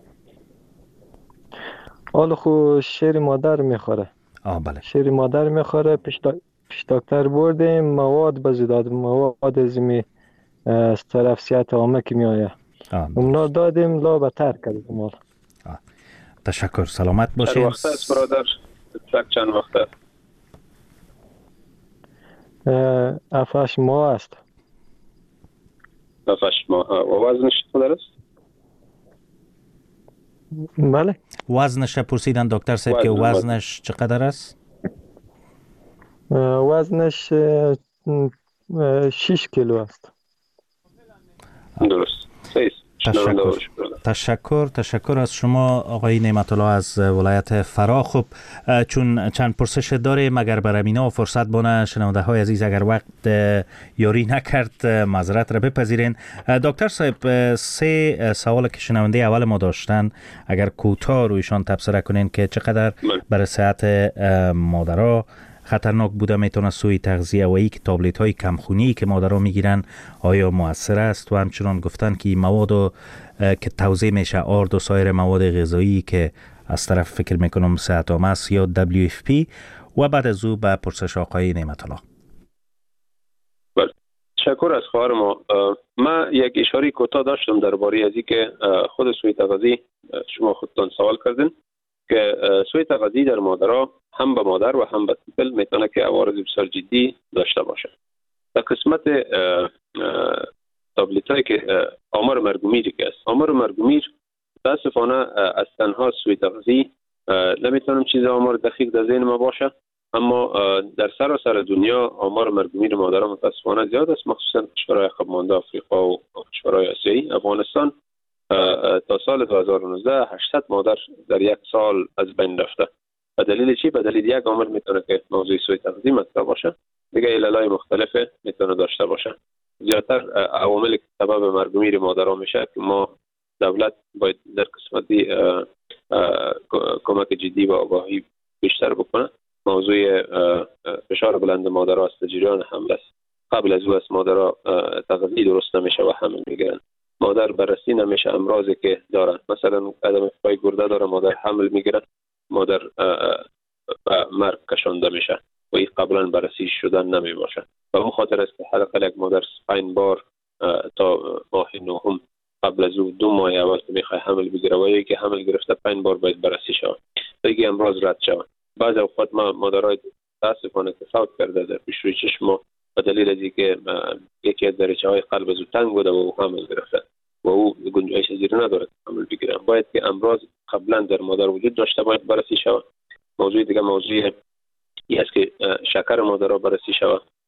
حالا خو شیر مادر میخوره. آه بله. شیر مادر میخوره. پیش, دا... پیش دکتر بردیم، مواد بازی داد، مواد ازمی از طرف سیات عامه که میآیه اونا دادیم، لا بتر کردیم مال. تشکر. سلامت باشین. چند وقت است برادر؟ چند وقت است؟ افش ماه است. افش ماه. و وزنش چقدر است؟ بله. وزنش پرسیدن دکتر صاحب که وزنش چقدر است؟ وزنش شش کیلو است. درست. صحیح. تشکر. تشکر تشکر از شما آقای نعمت الله از ولایت فرا. خب چون چند پرسش داره، مگر بر امینا فرصت بانه شنونده های عزیز اگر وقت یاری نکرد معذرت را بپذیرین. دکتر صاحب، سه سوال که شنونده اول ما داشتن اگر کوتاه رویشان تبصره کنین که چقدر برای صحت مادرها خطرناک بوده میتونه سوی تغذیه و یک تابلت های کمخونی که مادرها میگیرن آیا مؤثر است، و همچنان گفتن که مواد که توزیع میشه آرد و سایر مواد غذایی که از طرف فکر میکنم صحت عامه است یا دبلیو اف پی. و بعد از او به پرسش آقای نعمت الله. بله. تشکر از خواهر ما. من یک اشاره کوتاه داشتم درباره از اینکه خود سوی تغذیه شما خودتان سوال کردین که سوی تغذیه در مادرها هم به مادر و هم به طفل میتونه که عوارض بسیار جدی داشته باشه. در قسمت تابلت هایی که آمار مرگ و میر که است، آمار مرگ و میر متاسفانه از تنها سوی تغذیه نمیتونم چیز آمار دقیق در ذهن ما باشه، اما در سراسر دنیا آمار مرگ و میر مادرها متاسفانه زیاد است، مخصوصا کشورهای عقب مانده افریقا و کشورهای آسیایی. افغانستان تا سال دو هزار و نوزده هشتصد مادر در یک سال از بین رفته. به دلیل چی؟ به دلیل یک عامل میتونه که موضوع سوء تغذیه مطرح باشه، دیگه عللای مختلف میتونه داشته باشه. زیادتر عواملی که سبب مرگ و میر مادرها میشه که ما دولت باید در قسمتی کمک جدی و آگاهی بیشتر بکنه. موضوع فشار بلند مادرها است، جریان حمل است. قبل از او است مادرها تغذیه درست نمیشه و حمل میگیرن. مادر بررسی نمیشه امراضی که دارن، مثلا عدم ارتفاع گرده داره، مادر حمل میگیره، مادر به مرگ کشانده میشه و این قبلا بررسی شدن نمی باشه. و اون خاطر است که حداقل یک مادر پنج بار تا ماه نهم قبل از او دو ماه اول که میخواد حمل بگیره و یکی حمل گرفته پنج بار باید بررسی شود تا اینکه امراض رد شود. بعضی اوقات ما مادرای متاسفانه که فوت کرده در پیش روی چشم ما به دلیل از اینکه یکی از دریچه‌های قلب از او تنگ بوده و او حمل گرفته و او گنجایش زیر نداره حمل بگیره. باید که امراض قبلا در مادر وجود داشته باید بررسی شود. موضوع دیگه موضوع ای است که شکر مادرها بررسی شود.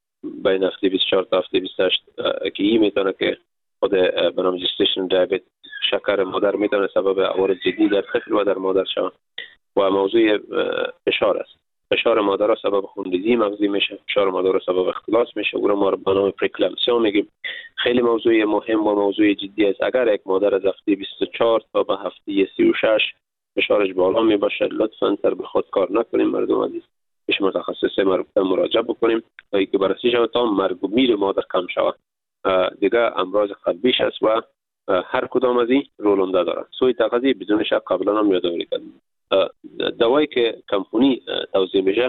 بین هفته بیست و چهار تا هفته بیست و هشت که این میتونه که خود به نام جستیشن دیابت، شکر مادر میتونه سبب عوارض جدی در طفل و در مادر شود. و موضوع فشار است. فشار مادر را سبب خونریزی مغزی میشه، فشار مادر را سبب اختلاس میشه، او را ما به نام پریکلامسیا میگیم. خیلی موضوع مهم و موضوع جدی است. اگر یک مادر از هفته بیست و چهار تا به هفته سی و شش فشارش بالا می باشه، لطفاً سر به خود کار نکنیم مردم عزیز. پیش متخصص مربوطه مراجعه بکنیم تا اینکه بررسی شود تا مرگ و میر مادر کم شود. دیگه امراض قلبیش است و هر کدام از این رولنده داره. سوی تغذیه بدون شک قبلا هم یادآوری کردیم. دوایی که کمخونی توصیه میشه،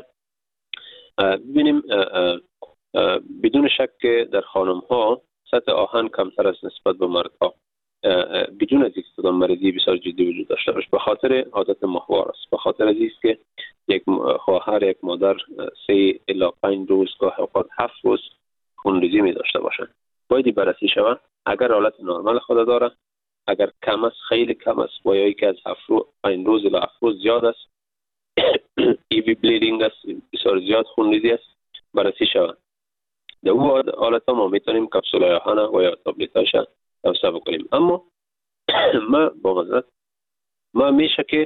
ببینیم بدون شک که در خانم ها سطح آهن کمتر است نسبت به مردها، بدون از اینکه کدام مریضی بسیار جدی وجود داشته باشه، به خاطر عادت ماهوار است. به خاطر از اینکه که یک خواهر یک مادر سه الی پنج روز گاه اوقات هفت روز خونریزی می داشته باشند. باید بررسی شود. اگر حالت نرمال خود داره، اگر کم است، خیلی کم است و یا یکی از هفت روز پنج روز الی هفت روز زیاد است، ای وی بلیدینگ است، بسیار زیاد خونریزی است، بررسی شود. در اون حالت ما میتونیم کپسول آهن و یا تابلتاش توصیه بکنیم. اما ما با مزد ما میشه که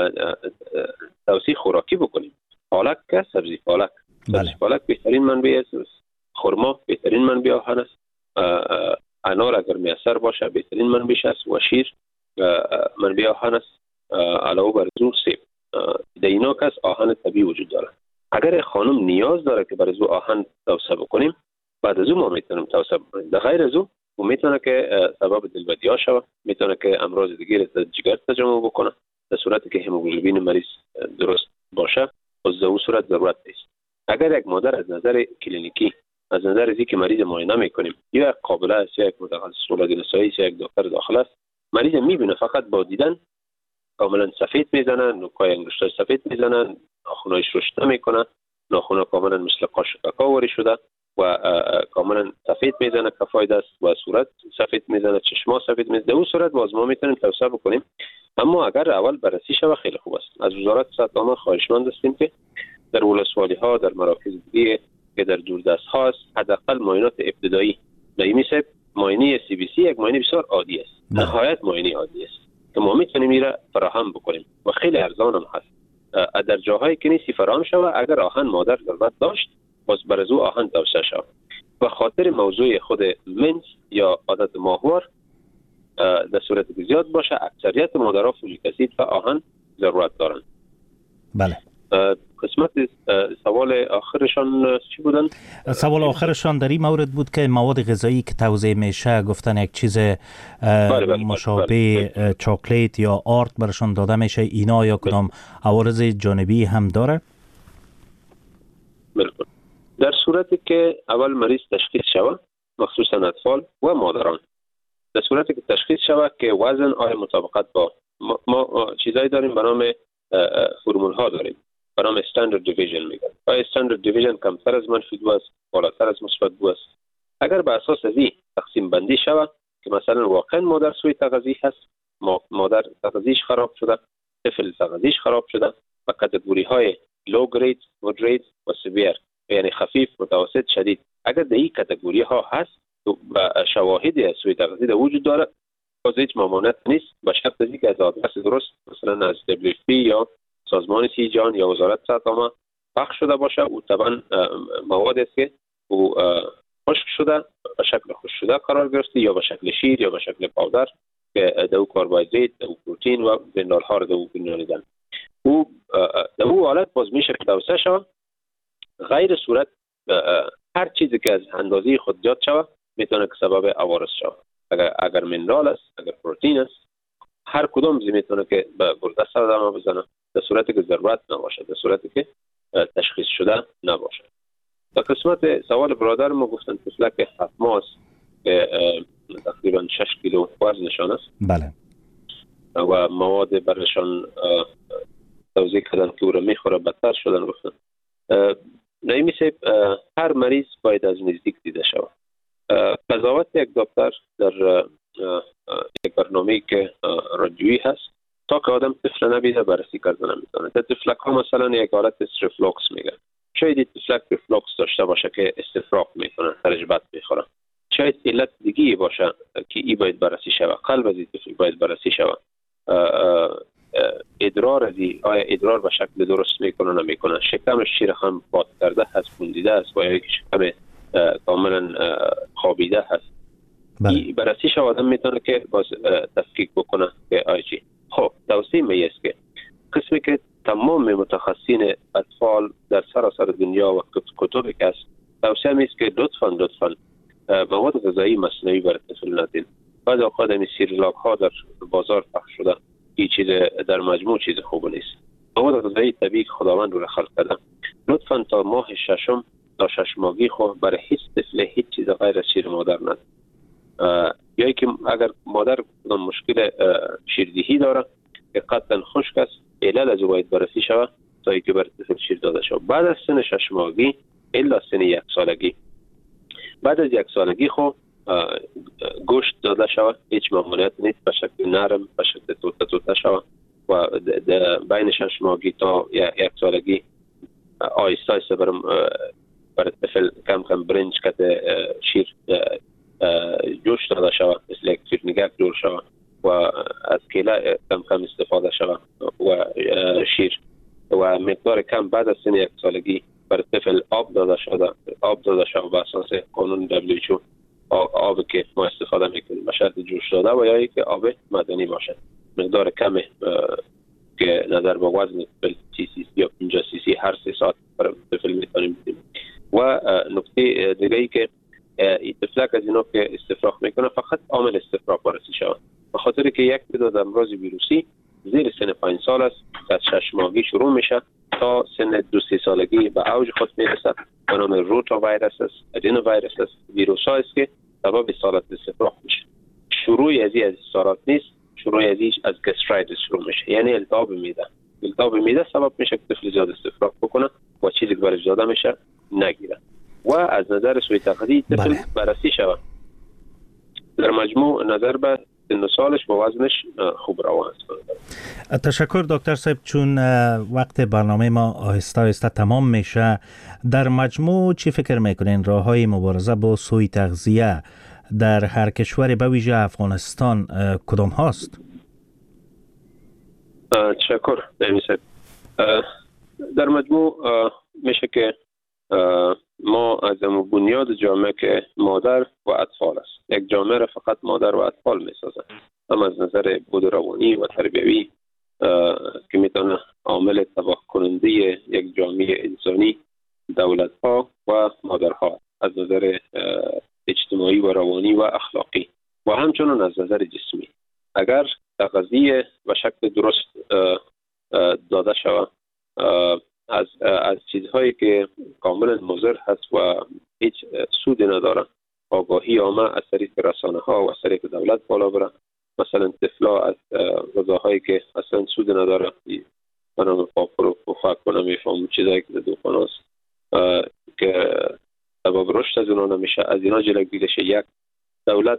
توصیه خوراکی بکنیم. پالک که سبزی پالک سبزی پالک بهترین منبع است. خرما بهترین منبع آهن است. انار اگر میسر باشه بهترین منبعش است و شیر منبع آهن است. علاوه بر زور سیب در اینا که آهن طبیعی وجود داره. اگر خانم نیاز داره که برای زو آهن توصیه بکنیم، بعد از اون ما میتونیم توصیه بکنیم. در غیر از اون و میتونه که سبب دلبدی ها شود، میتونه که امراض دیگر از جگر تجمع بکنه. در صورتی که هموگلوبین مریض درست باشه، از در اون صورت ضرورت نیست. اگر یک مادر از نظر کلینیکی، از نظر از اینکه مریض معاینه میکنیم، یا یک قابله است، یا یک متخصص ولادت نسایی، یا یک دکتر داخل است، مریض میبینه فقط با دیدن کاملا سفید میزنن، نوکای انگشتاش سفید میزنن، ناخنایش رشد نمیکنه، ناخنا کاملا مثل قاش کاکاوری شده و کاملا سفید میزنه، کفای دست و صورت سفید میزنه، چشما سفید میزنه. در اون صورت باز ما میتونیم توصیه بکنیم. اما اگر اول بررسی شود خیلی خوب است. از وزارت صحت عامه خواهشمند هستیم که در ولسوالی ها، در مراکز دیگه که در دوردست ها است، حداقل معاینات ابتدایی مثل معاینه سی بی سی یک معاینه بسیار عادی است، نهایت معاینه عادی است که ما میتونیم میره فراهم بکنیم و خیلی ارزان هم هست. در جاهایی که نیستی فراهم شود، اگر آهن مادر ضرورت داشت باز برزو آهن توصیه شود. و خاطر موضوع خود منس یا عادت ماهوار در صورت که زیاد باشه، اکثریت مادرها فولیک اسید و آهن ضرورت دارند. بله. قسمت سوال آخرشان چی بودن؟ سوال آخرشان در این مورد بود که مواد غذایی که توزیع میشه، گفتن یک چیز بله بله مشابه بله بله. چاکلیت یا آرد برشان داده میشه، اینا یا کدام عوارض جانبی هم داره؟ بلکل. در صورتی که اول مریض تشخیص شود، مخصوصا اطفال و مادران، در صورتی که تشخیص شود که وزن آیا مطابقت با ما, ما چیزایی داریم به نام فرمول ها داریم به نام استاندارد دیویژن میگن. آیا استاندارد دیویژن کمتر از منفی دو است، بالاتر از مثبت دو است؟ اگر به اساس از این تقسیم بندی شود که مثلا واقعا مادر سوی تغذیه هست، مادر تغذیهش خراب شده، طفل تغذیهش خراب شده و کاتگوری های لو گرید، مودریت و سیویر، یعنی خفیف، متوسط، شدید، اگر در این کاتگوری ها هست و شواهدی از سوی تغذیه وجود داره، باز هیچ ممانعت نیست به شرط از اینکه از آدرس درست مثلا از دبلیو اف پی یا سازمان سی جان یا وزارت صحت عامه پخش شده باشه. او طبعا مواد است که او خشک شده، به شکل خشک شده قرار گرفته، یا به شکل شیر یا به شکل پاودر که در او کربوهیدرات، در او پروتئین و منرال ها را در او بنیانیدن. او در او حالت باز میشه که توصیه شود. غیر صورت هر چیزی که از اندازه خود زیاد شود میتونه که سبب عوارض شود. اگر اگر منرال است، اگر پروتئین است، هر کدوم میتونه که به گرده صدمه بزنه، در صورتی که ضرورت نباشه، در صورتی که تشخیص شده نباشه. در قسمت سوال برادر ما گفتن طفلک هفت ماه است که تقریبا شش کیلو وزنشان است. بله. و مواد برشان توضیح کردن که او را میخوره، بدتر شدن گفتن. نایمی صاحب، هر مریض باید از نزدیک دیده شود. قضاوت یک دکتر در یک برنامه‌ای که رادیویی هست، تا که آدم طفل نبیده بررسی کردن نمیتونه. در طفلک ها مثلا یک حالت استرفلوکس میگن، شاید طفلک ریفلکس داشته باشه که استفراغ میکنه، ترجبت میخوره. شاید علت دیگه باشه که ای باید بررسی شود. قلب از این طفل باید بررسی شود. ادرار از این، آیا ادرار به شکل درست میکنه نمیکنه، شکمش چیره هم باد کرده هست، بوندیده است، و یا یک شکم کاملا خوابیده هست. این بررسی شود آدم میتونه که باز تفکیک بکنه که آیا چی. خب توصیه می است که قسمی که تمام متخصصین اطفال در سراسر دنیا و کتبی که است، توصیه می است که لطفاً لطفاً مواد غذایی مصنوعی برای طفل ندین. بعض اوقات این سیرلاک ها در بازار پخش شده، این چیز در مجموع چیز خوب نیست. مواد غذایی طبیعی خداوند رو خلق کرده، لطفاً تا ماه ششم تا شش ماهگی خود برای هیچ طفل هیچ چیز غیر از شیر مادر ندید. یا که اگر مادر مشکل شیردهی داره که قطعا خشک است، علل از باید بررسی شود تا اینکه بر طفل شیر داده شود. بعد از سن شش ماهگی الا سن یک سالگی، بعد از یک سالگی خو گوشت داده شود، هیچ ممانعت نیست، به شکل نرم، به شکل توته توته شود و بین شش ماهگی تا یک سالگی آیسته آیسته برم برای طفل کم کم برنج کت شیر جوش داده شود، مثل یک شیرنگک جور شود و از کیله کم کم استفاده شود و شیر و مقدار کم بعد از سن یک سالگی برای طفل آب داده شده، آب داده شود به اساس قانون دبلیو اچ او، آب که ما استفاده میکنیم به شرط جوش داده و یا ای که آب معدنی باشه، مقدار کم که نظر به وزن طفل سی سی یا پنجاه سی سی هر سه ساعت برای طفل میتونیم بدیم. و نکته دیگه ای که طفلک از اینا که استفراغ میکنه فقط عامل استفراغ بررسی شود، به خاطر که یک تعداد امراض ویروسی زیر سن پنج سال است که از شش ماهگی شروع میشه تا سن دو سه سالگی به اوج خود میرسد. به نام روتا ویروس است، ادینو ویروس است، ویروس ها است که سبب اصالت استفراغ میشه. شروع از این از اصالت نیست، شروع از این از گسترایتیس شروع میشه، یعنی التهاب میده. التهاب میده سبب میشه که طفل زیاد استفراغ بکنه و چیزی که برش داده میشه نگیره و از نظر سوی تغذیه طفل بررسی شود. در مجموع نظر به سن سالش و وزنش خوب روان است. تشکر دکتر صاحب. چون وقت برنامه ما آهسته آهسته تمام میشه، در مجموع چی فکر میکنین راههای مبارزه با سوء تغذیه در هر کشوری به ویژه افغانستان کدام هاست؟ تشکر نمیشه. در مجموع میشه که ما از بنیاد جامعه که مادر و اطفال است، یک جامعه را فقط مادر و اطفال میسازه، هم از نظر بود روانی و تربیوی که میتونه عامل تباه کننده یک جامعه انسانی دولت ها و مادرها از نظر اجتماعی و روانی و اخلاقی و همچنان از نظر جسمی. اگر تغذیه و شکل درست داده شود از از چیزهایی که کاملا مضر هست و هیچ سودی نداره، آگاهی عامه از طریق رسانه ها و از طریق دولت بالا بره، مثلا طفلا از غذاهایی که اصلا سود نداره، من پاپرو پفک کنم میفهم چیزایی که دوخان هست که سبب رشد از اونا نمیشه، از اینا جلوگیری شه. یک دولت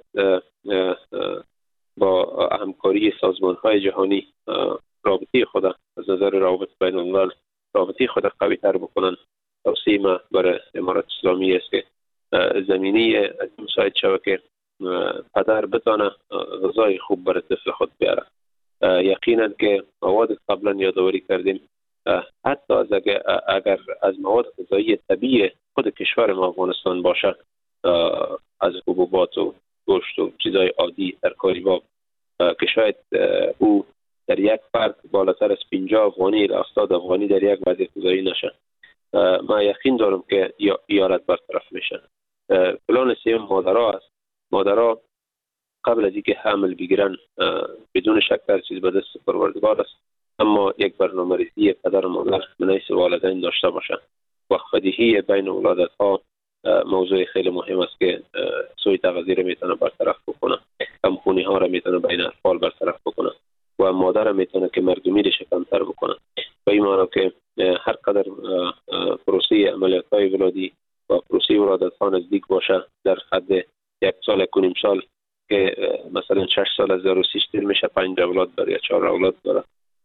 با همکاری سازمان های جهانی رابطه خود از نظر روابط بین الملل رابطه خود قوی تر بکنن. توصیه ما برای امارات اسلامی است که زمینی مساعد شود که پدر بتانه غذای خوب برای طفل خود بیاره. یقینا که مواد قبلا یادآوری کردیم، حتی از اگر, اگر از مواد غذایی طبیعی خود کشور ما افغانستان باشه، از حبوبات و گوشت و چیزای عادی ترکاری باب که شاید او در یک فرد بالاتر از پنجاه افغانی الی هفتاد افغانی در یک وعده غذایی نشه، ما یقین دارم که ایالت برطرف میشه. پلان سیم مادرها است. مادرها قبل از اینکه حمل بگیرن بدون شک هر چیز به دست پروردگار است، اما یک برنامه‌ریزی پدر و مادر من حیث والدین داشته باشند. وقت بدیهی بین ولادت‌ها موضوع خیلی مهم است که سوء تغذیه را میتونه برطرف بکنه، کمخونی ها را میتونه بین اطفال برطرف بکنه و مادر را میتونه که مردمی را شکمتر بکنه. به این معنی که هر قدر پروسه عملیات های ولادی و پروسه ولادت ها نزدیک باشه، در حد یک سال یک و نیم سال که مثلا شش سال از ضروسی شدیر میشه، پنج اولاد داره یا چهار اولاد داره،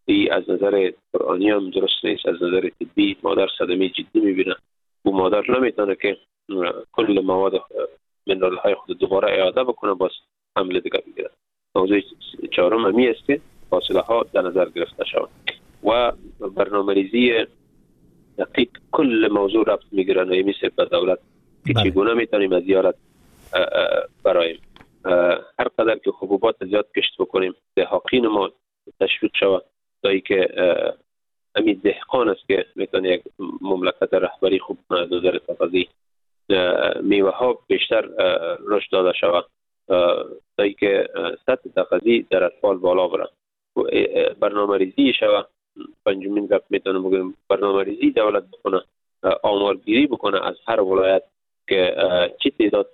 ای از نظر قرآنی هم درست نیست، از نظر طبی مادر صدمه جدی میبینه و مادر نمیتونه که کل مواد منرال های خود دوباره اعاده بکنه باز حمله دیگه بگیره. موضوع چهارم همی است که فاصله ها در نظر گرفته شود و برنامه‌ریزی دقیق کل موضوع ربط میگیره نمیشه به دولت که چگونه میتونیم از یارت برایم هر قدر که حبوبات زیاد کشت بکنیم دهقان ما تشویق شود تا ای که همین دهقان است که میتونه یک مملکت رهبری خوب از نظر تغذیه میوه ها بیشتر رشد داده شود تا ای که سطح تغذیه در اطفال بالا بره. برنامه ریزی شود. پنجمین گپ میتونم بگم برنامه ریزی دولت بکنه، آمارگیری بکنه از هر ولایت که چی تعداد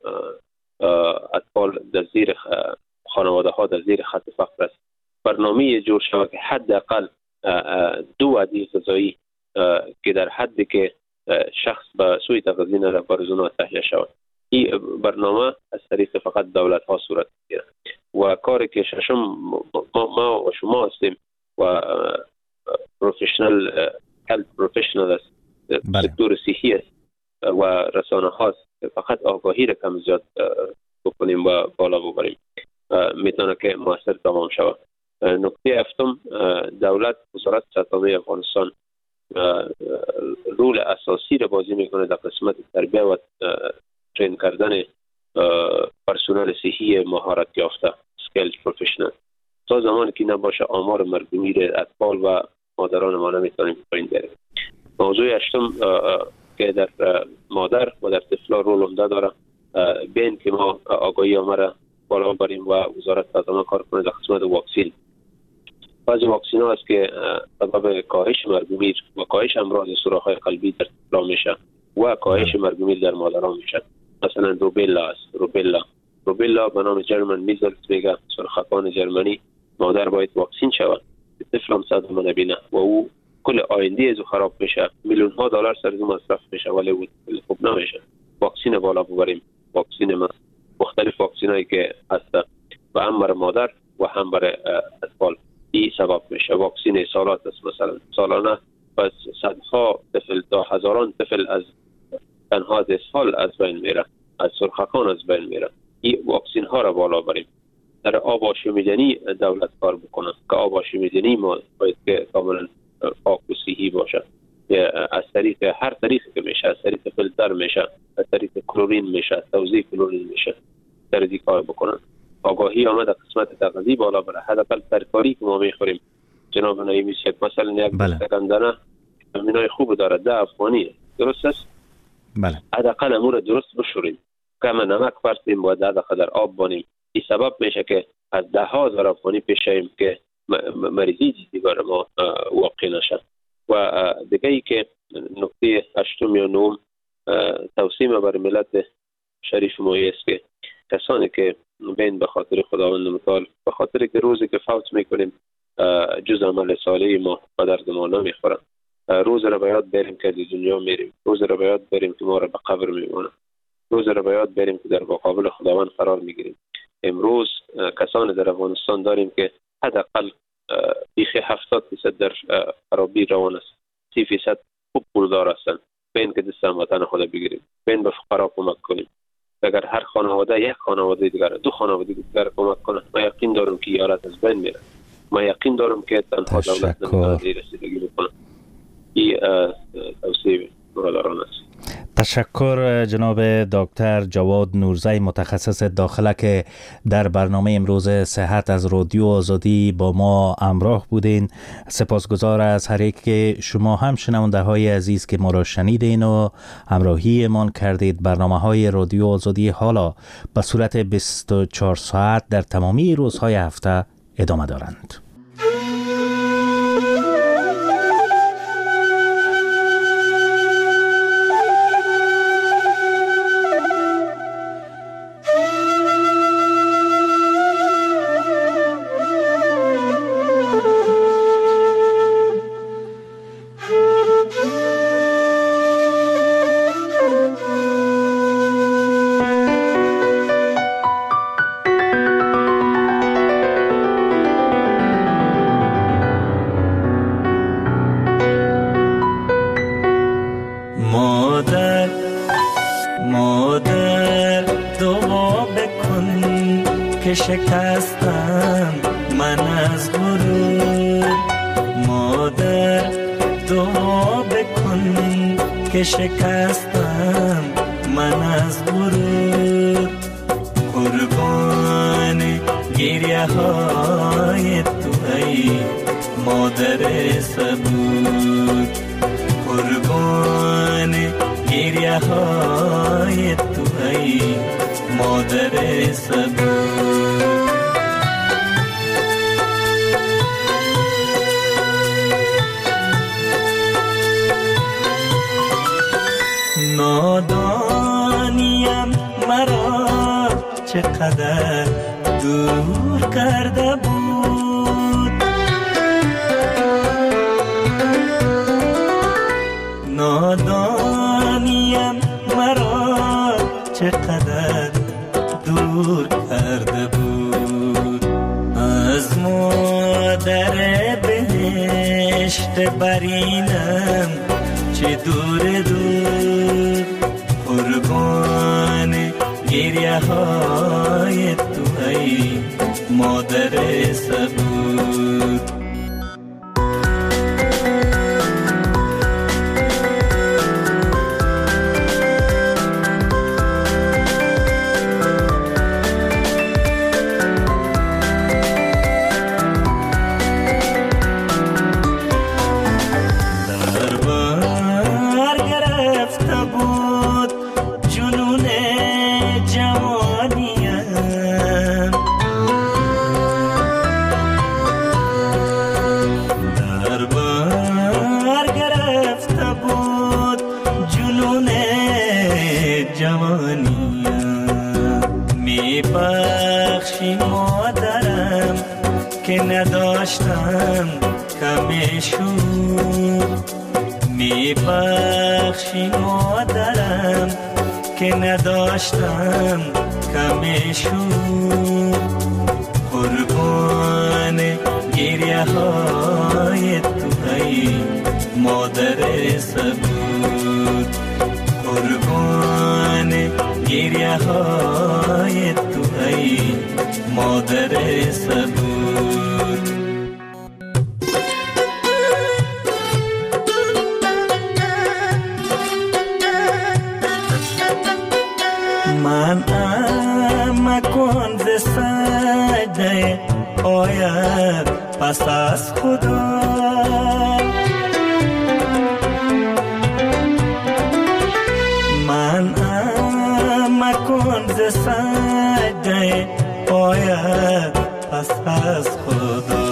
اطفال در زیر خانواده ها در زیر خط فقر است. برنامه جور شود که حداقل دو عدیل غذایی که در حدی که شخص به سوی تغذیه نره برزونه تهیه شود. این برنامه از طریق فقط دولت ها صورت میگیره و کاری که ششم ما و شما هستیم و پروفشنال هلت پروفشنال است، سکتور صحی است و رسانه هاست، فقط آگاهی را کم زیاد بکنیم و بالا ببریم میتونه که موثر تمام شود. نکته هفتم، دولت وزارت صحت عامه افغانستان رول اساسی را بازی میکنه در قسمت تربیت و ترین کردن پرسنل صحی مهارت یافته سکیل پروفشنال. تا زمانی که نباشه آمار مرگ و میر اطفال و مادران ما نمیتونیم پایین بریم. موضوع هشتم که در مادر و در طفلا رول عمده داره، بین که ما آگاهی آمره بالا بریم و وزارت صحت عامه کار کنه در قسمت واکسین. بعضی واکسین ها است که سبب کاهش مرگ و میر و کاهش امراض سوراخ‌های قلبی در طفلا میشه و کاهش مرگ و میر در مادران میشه. مثلا روبلا است. روبلا روبلا به نام جرمن میزلز میگه، سرخکان جرمنی. مادر باید واکسین شود که طفل هم صدمه نبینه و او کل آینده از او خراب میشه، میلیون ها دلار سر از مصرف میشه ولی او خوب نمیشه. واکسین بالا ببریم، واکسین ما مختلف واکسین هایی که هست و هم برای مادر و هم برای اطفال این سبب میشه. واکسین سالات است، مثلا سالانه بس صدها طفل تا هزاران طفل از تنها از اسهال از بین میره، از سرخکان از بین میره. این واکسین ها را بالا بریم. در آب آشامیدنی دولت کار بکنه که آب آشامیدنی ما باید که کاملا پاک و صحی باشه. از طریق هر طریقی که میشه، از طریق فیلتر میشه، از طریق کلورین میشه، توزیع کلورین میشه، در این کار بکنن. آگاهی آمده قسمت تغذیه بالا بره. حداقل ترکاری که ما میخوریم جناب نایمی شد، مثلا یک دستگندنه ویتامینای خوب داره، ده افغانی درست است؟ بله. حداقل امور درست بشوریم، کم نمک فرستیم و حداقل در آب بانیم. این سبب میشه که از ده ها هزار افغانی پیش شویم که مریضی جدی برای ما واقع نشه. و دیگه ای که نکته هشتم یا نهم توصیه بر ملت شریف ما است که کسانی که بین به خاطر خداوند متعال، به خاطر که روزی که فوت میکنیم جز عمل صالحی ما به درد ما نمیخورن، روز را به یاد بریم که از دنیا میریم، روز را به یاد بریم که ما را به قبر میمونیم، روز را به یاد بریم که در مقابل خداوند قرار میگیریم. امروز کسانی در افغانستان داریم که حداقل بیخی هفتاد فیصد در خرابی روان است، سی فیصد خوب پولدار هستند. بین که دست هموطن خود بگیریم، بین به فقرا کمک کنیم. اگر هر خانواده یک خانواده دیگر، دو خانواده دیگر کمک کنه، ما یقین دارم که یارت از بین میره. ما یقین دارم که تنها دولت نمیتونه رسیدگی بکنه. این توصیه برادران است. تشکر جناب دکتر جواد نورزی، متخصص داخله که در برنامه امروز صحت از رادیو آزادی با ما همراه بودین. سپاسگزار از هر یک که شما هم شنونده های عزیز که ما را شنیدین و همراهی من کردید. برنامه های رادیو آزادی حالا به صورت بیست و چهار ساعت در تمامی روزهای هفته ادامه دارند. مادر دعا بکن که شکستم من از غرور. مادر دعا بکن که شکستم من از غرور. قربان گریه های تو ای مادر صبور. قربان گریه های تو ای مادر صبور. نادانیم مرا چقدر دور کرده بود. نادانیم مرا چقدر دور کرده بود. از مادر بهشت برینم چه دور دور. قربان گریه های تو ای مادر صبور. نداشتم کمشون می بخشی مادرم که نداشتم کمشون. قربان گریه های تو ای مادر صبور. قربان گریه های تو ای مادر صبور. من ام کن ز سجده آید پس از خدا. من ام کن ز سجده آید پس از خدا.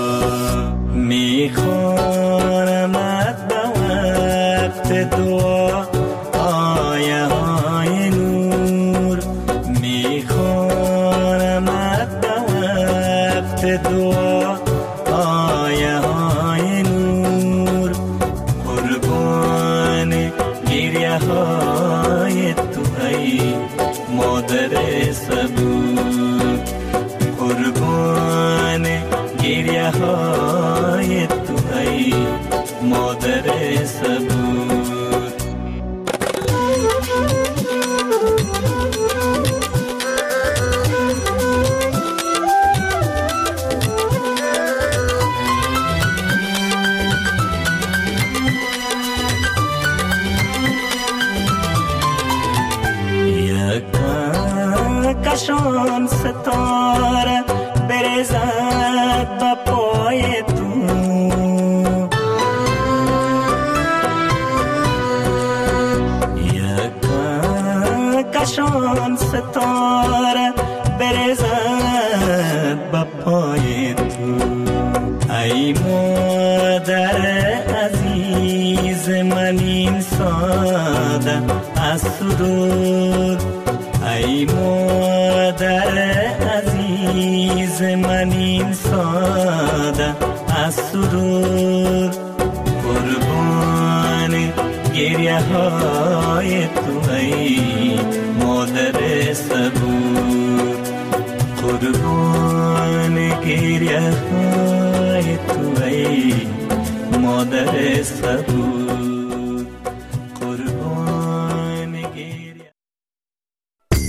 میخوانمت به وقت دعا آیه های نور. میخوانمت به وقت دعا آیه های نور. قربان گریه های تو ای مادر صبور. قربان گریه های تو ای مادر صبور. کشان ستاره برزد با پای تو. یکا کشان ستاره برزد با پای تو. ای مادر عزیز من این ساده از سرور. ای مادر عزیز من این ساده از سرور. قربان گریه های تو ای مادر صبور. قربان گریه های تو ای مادر صبور.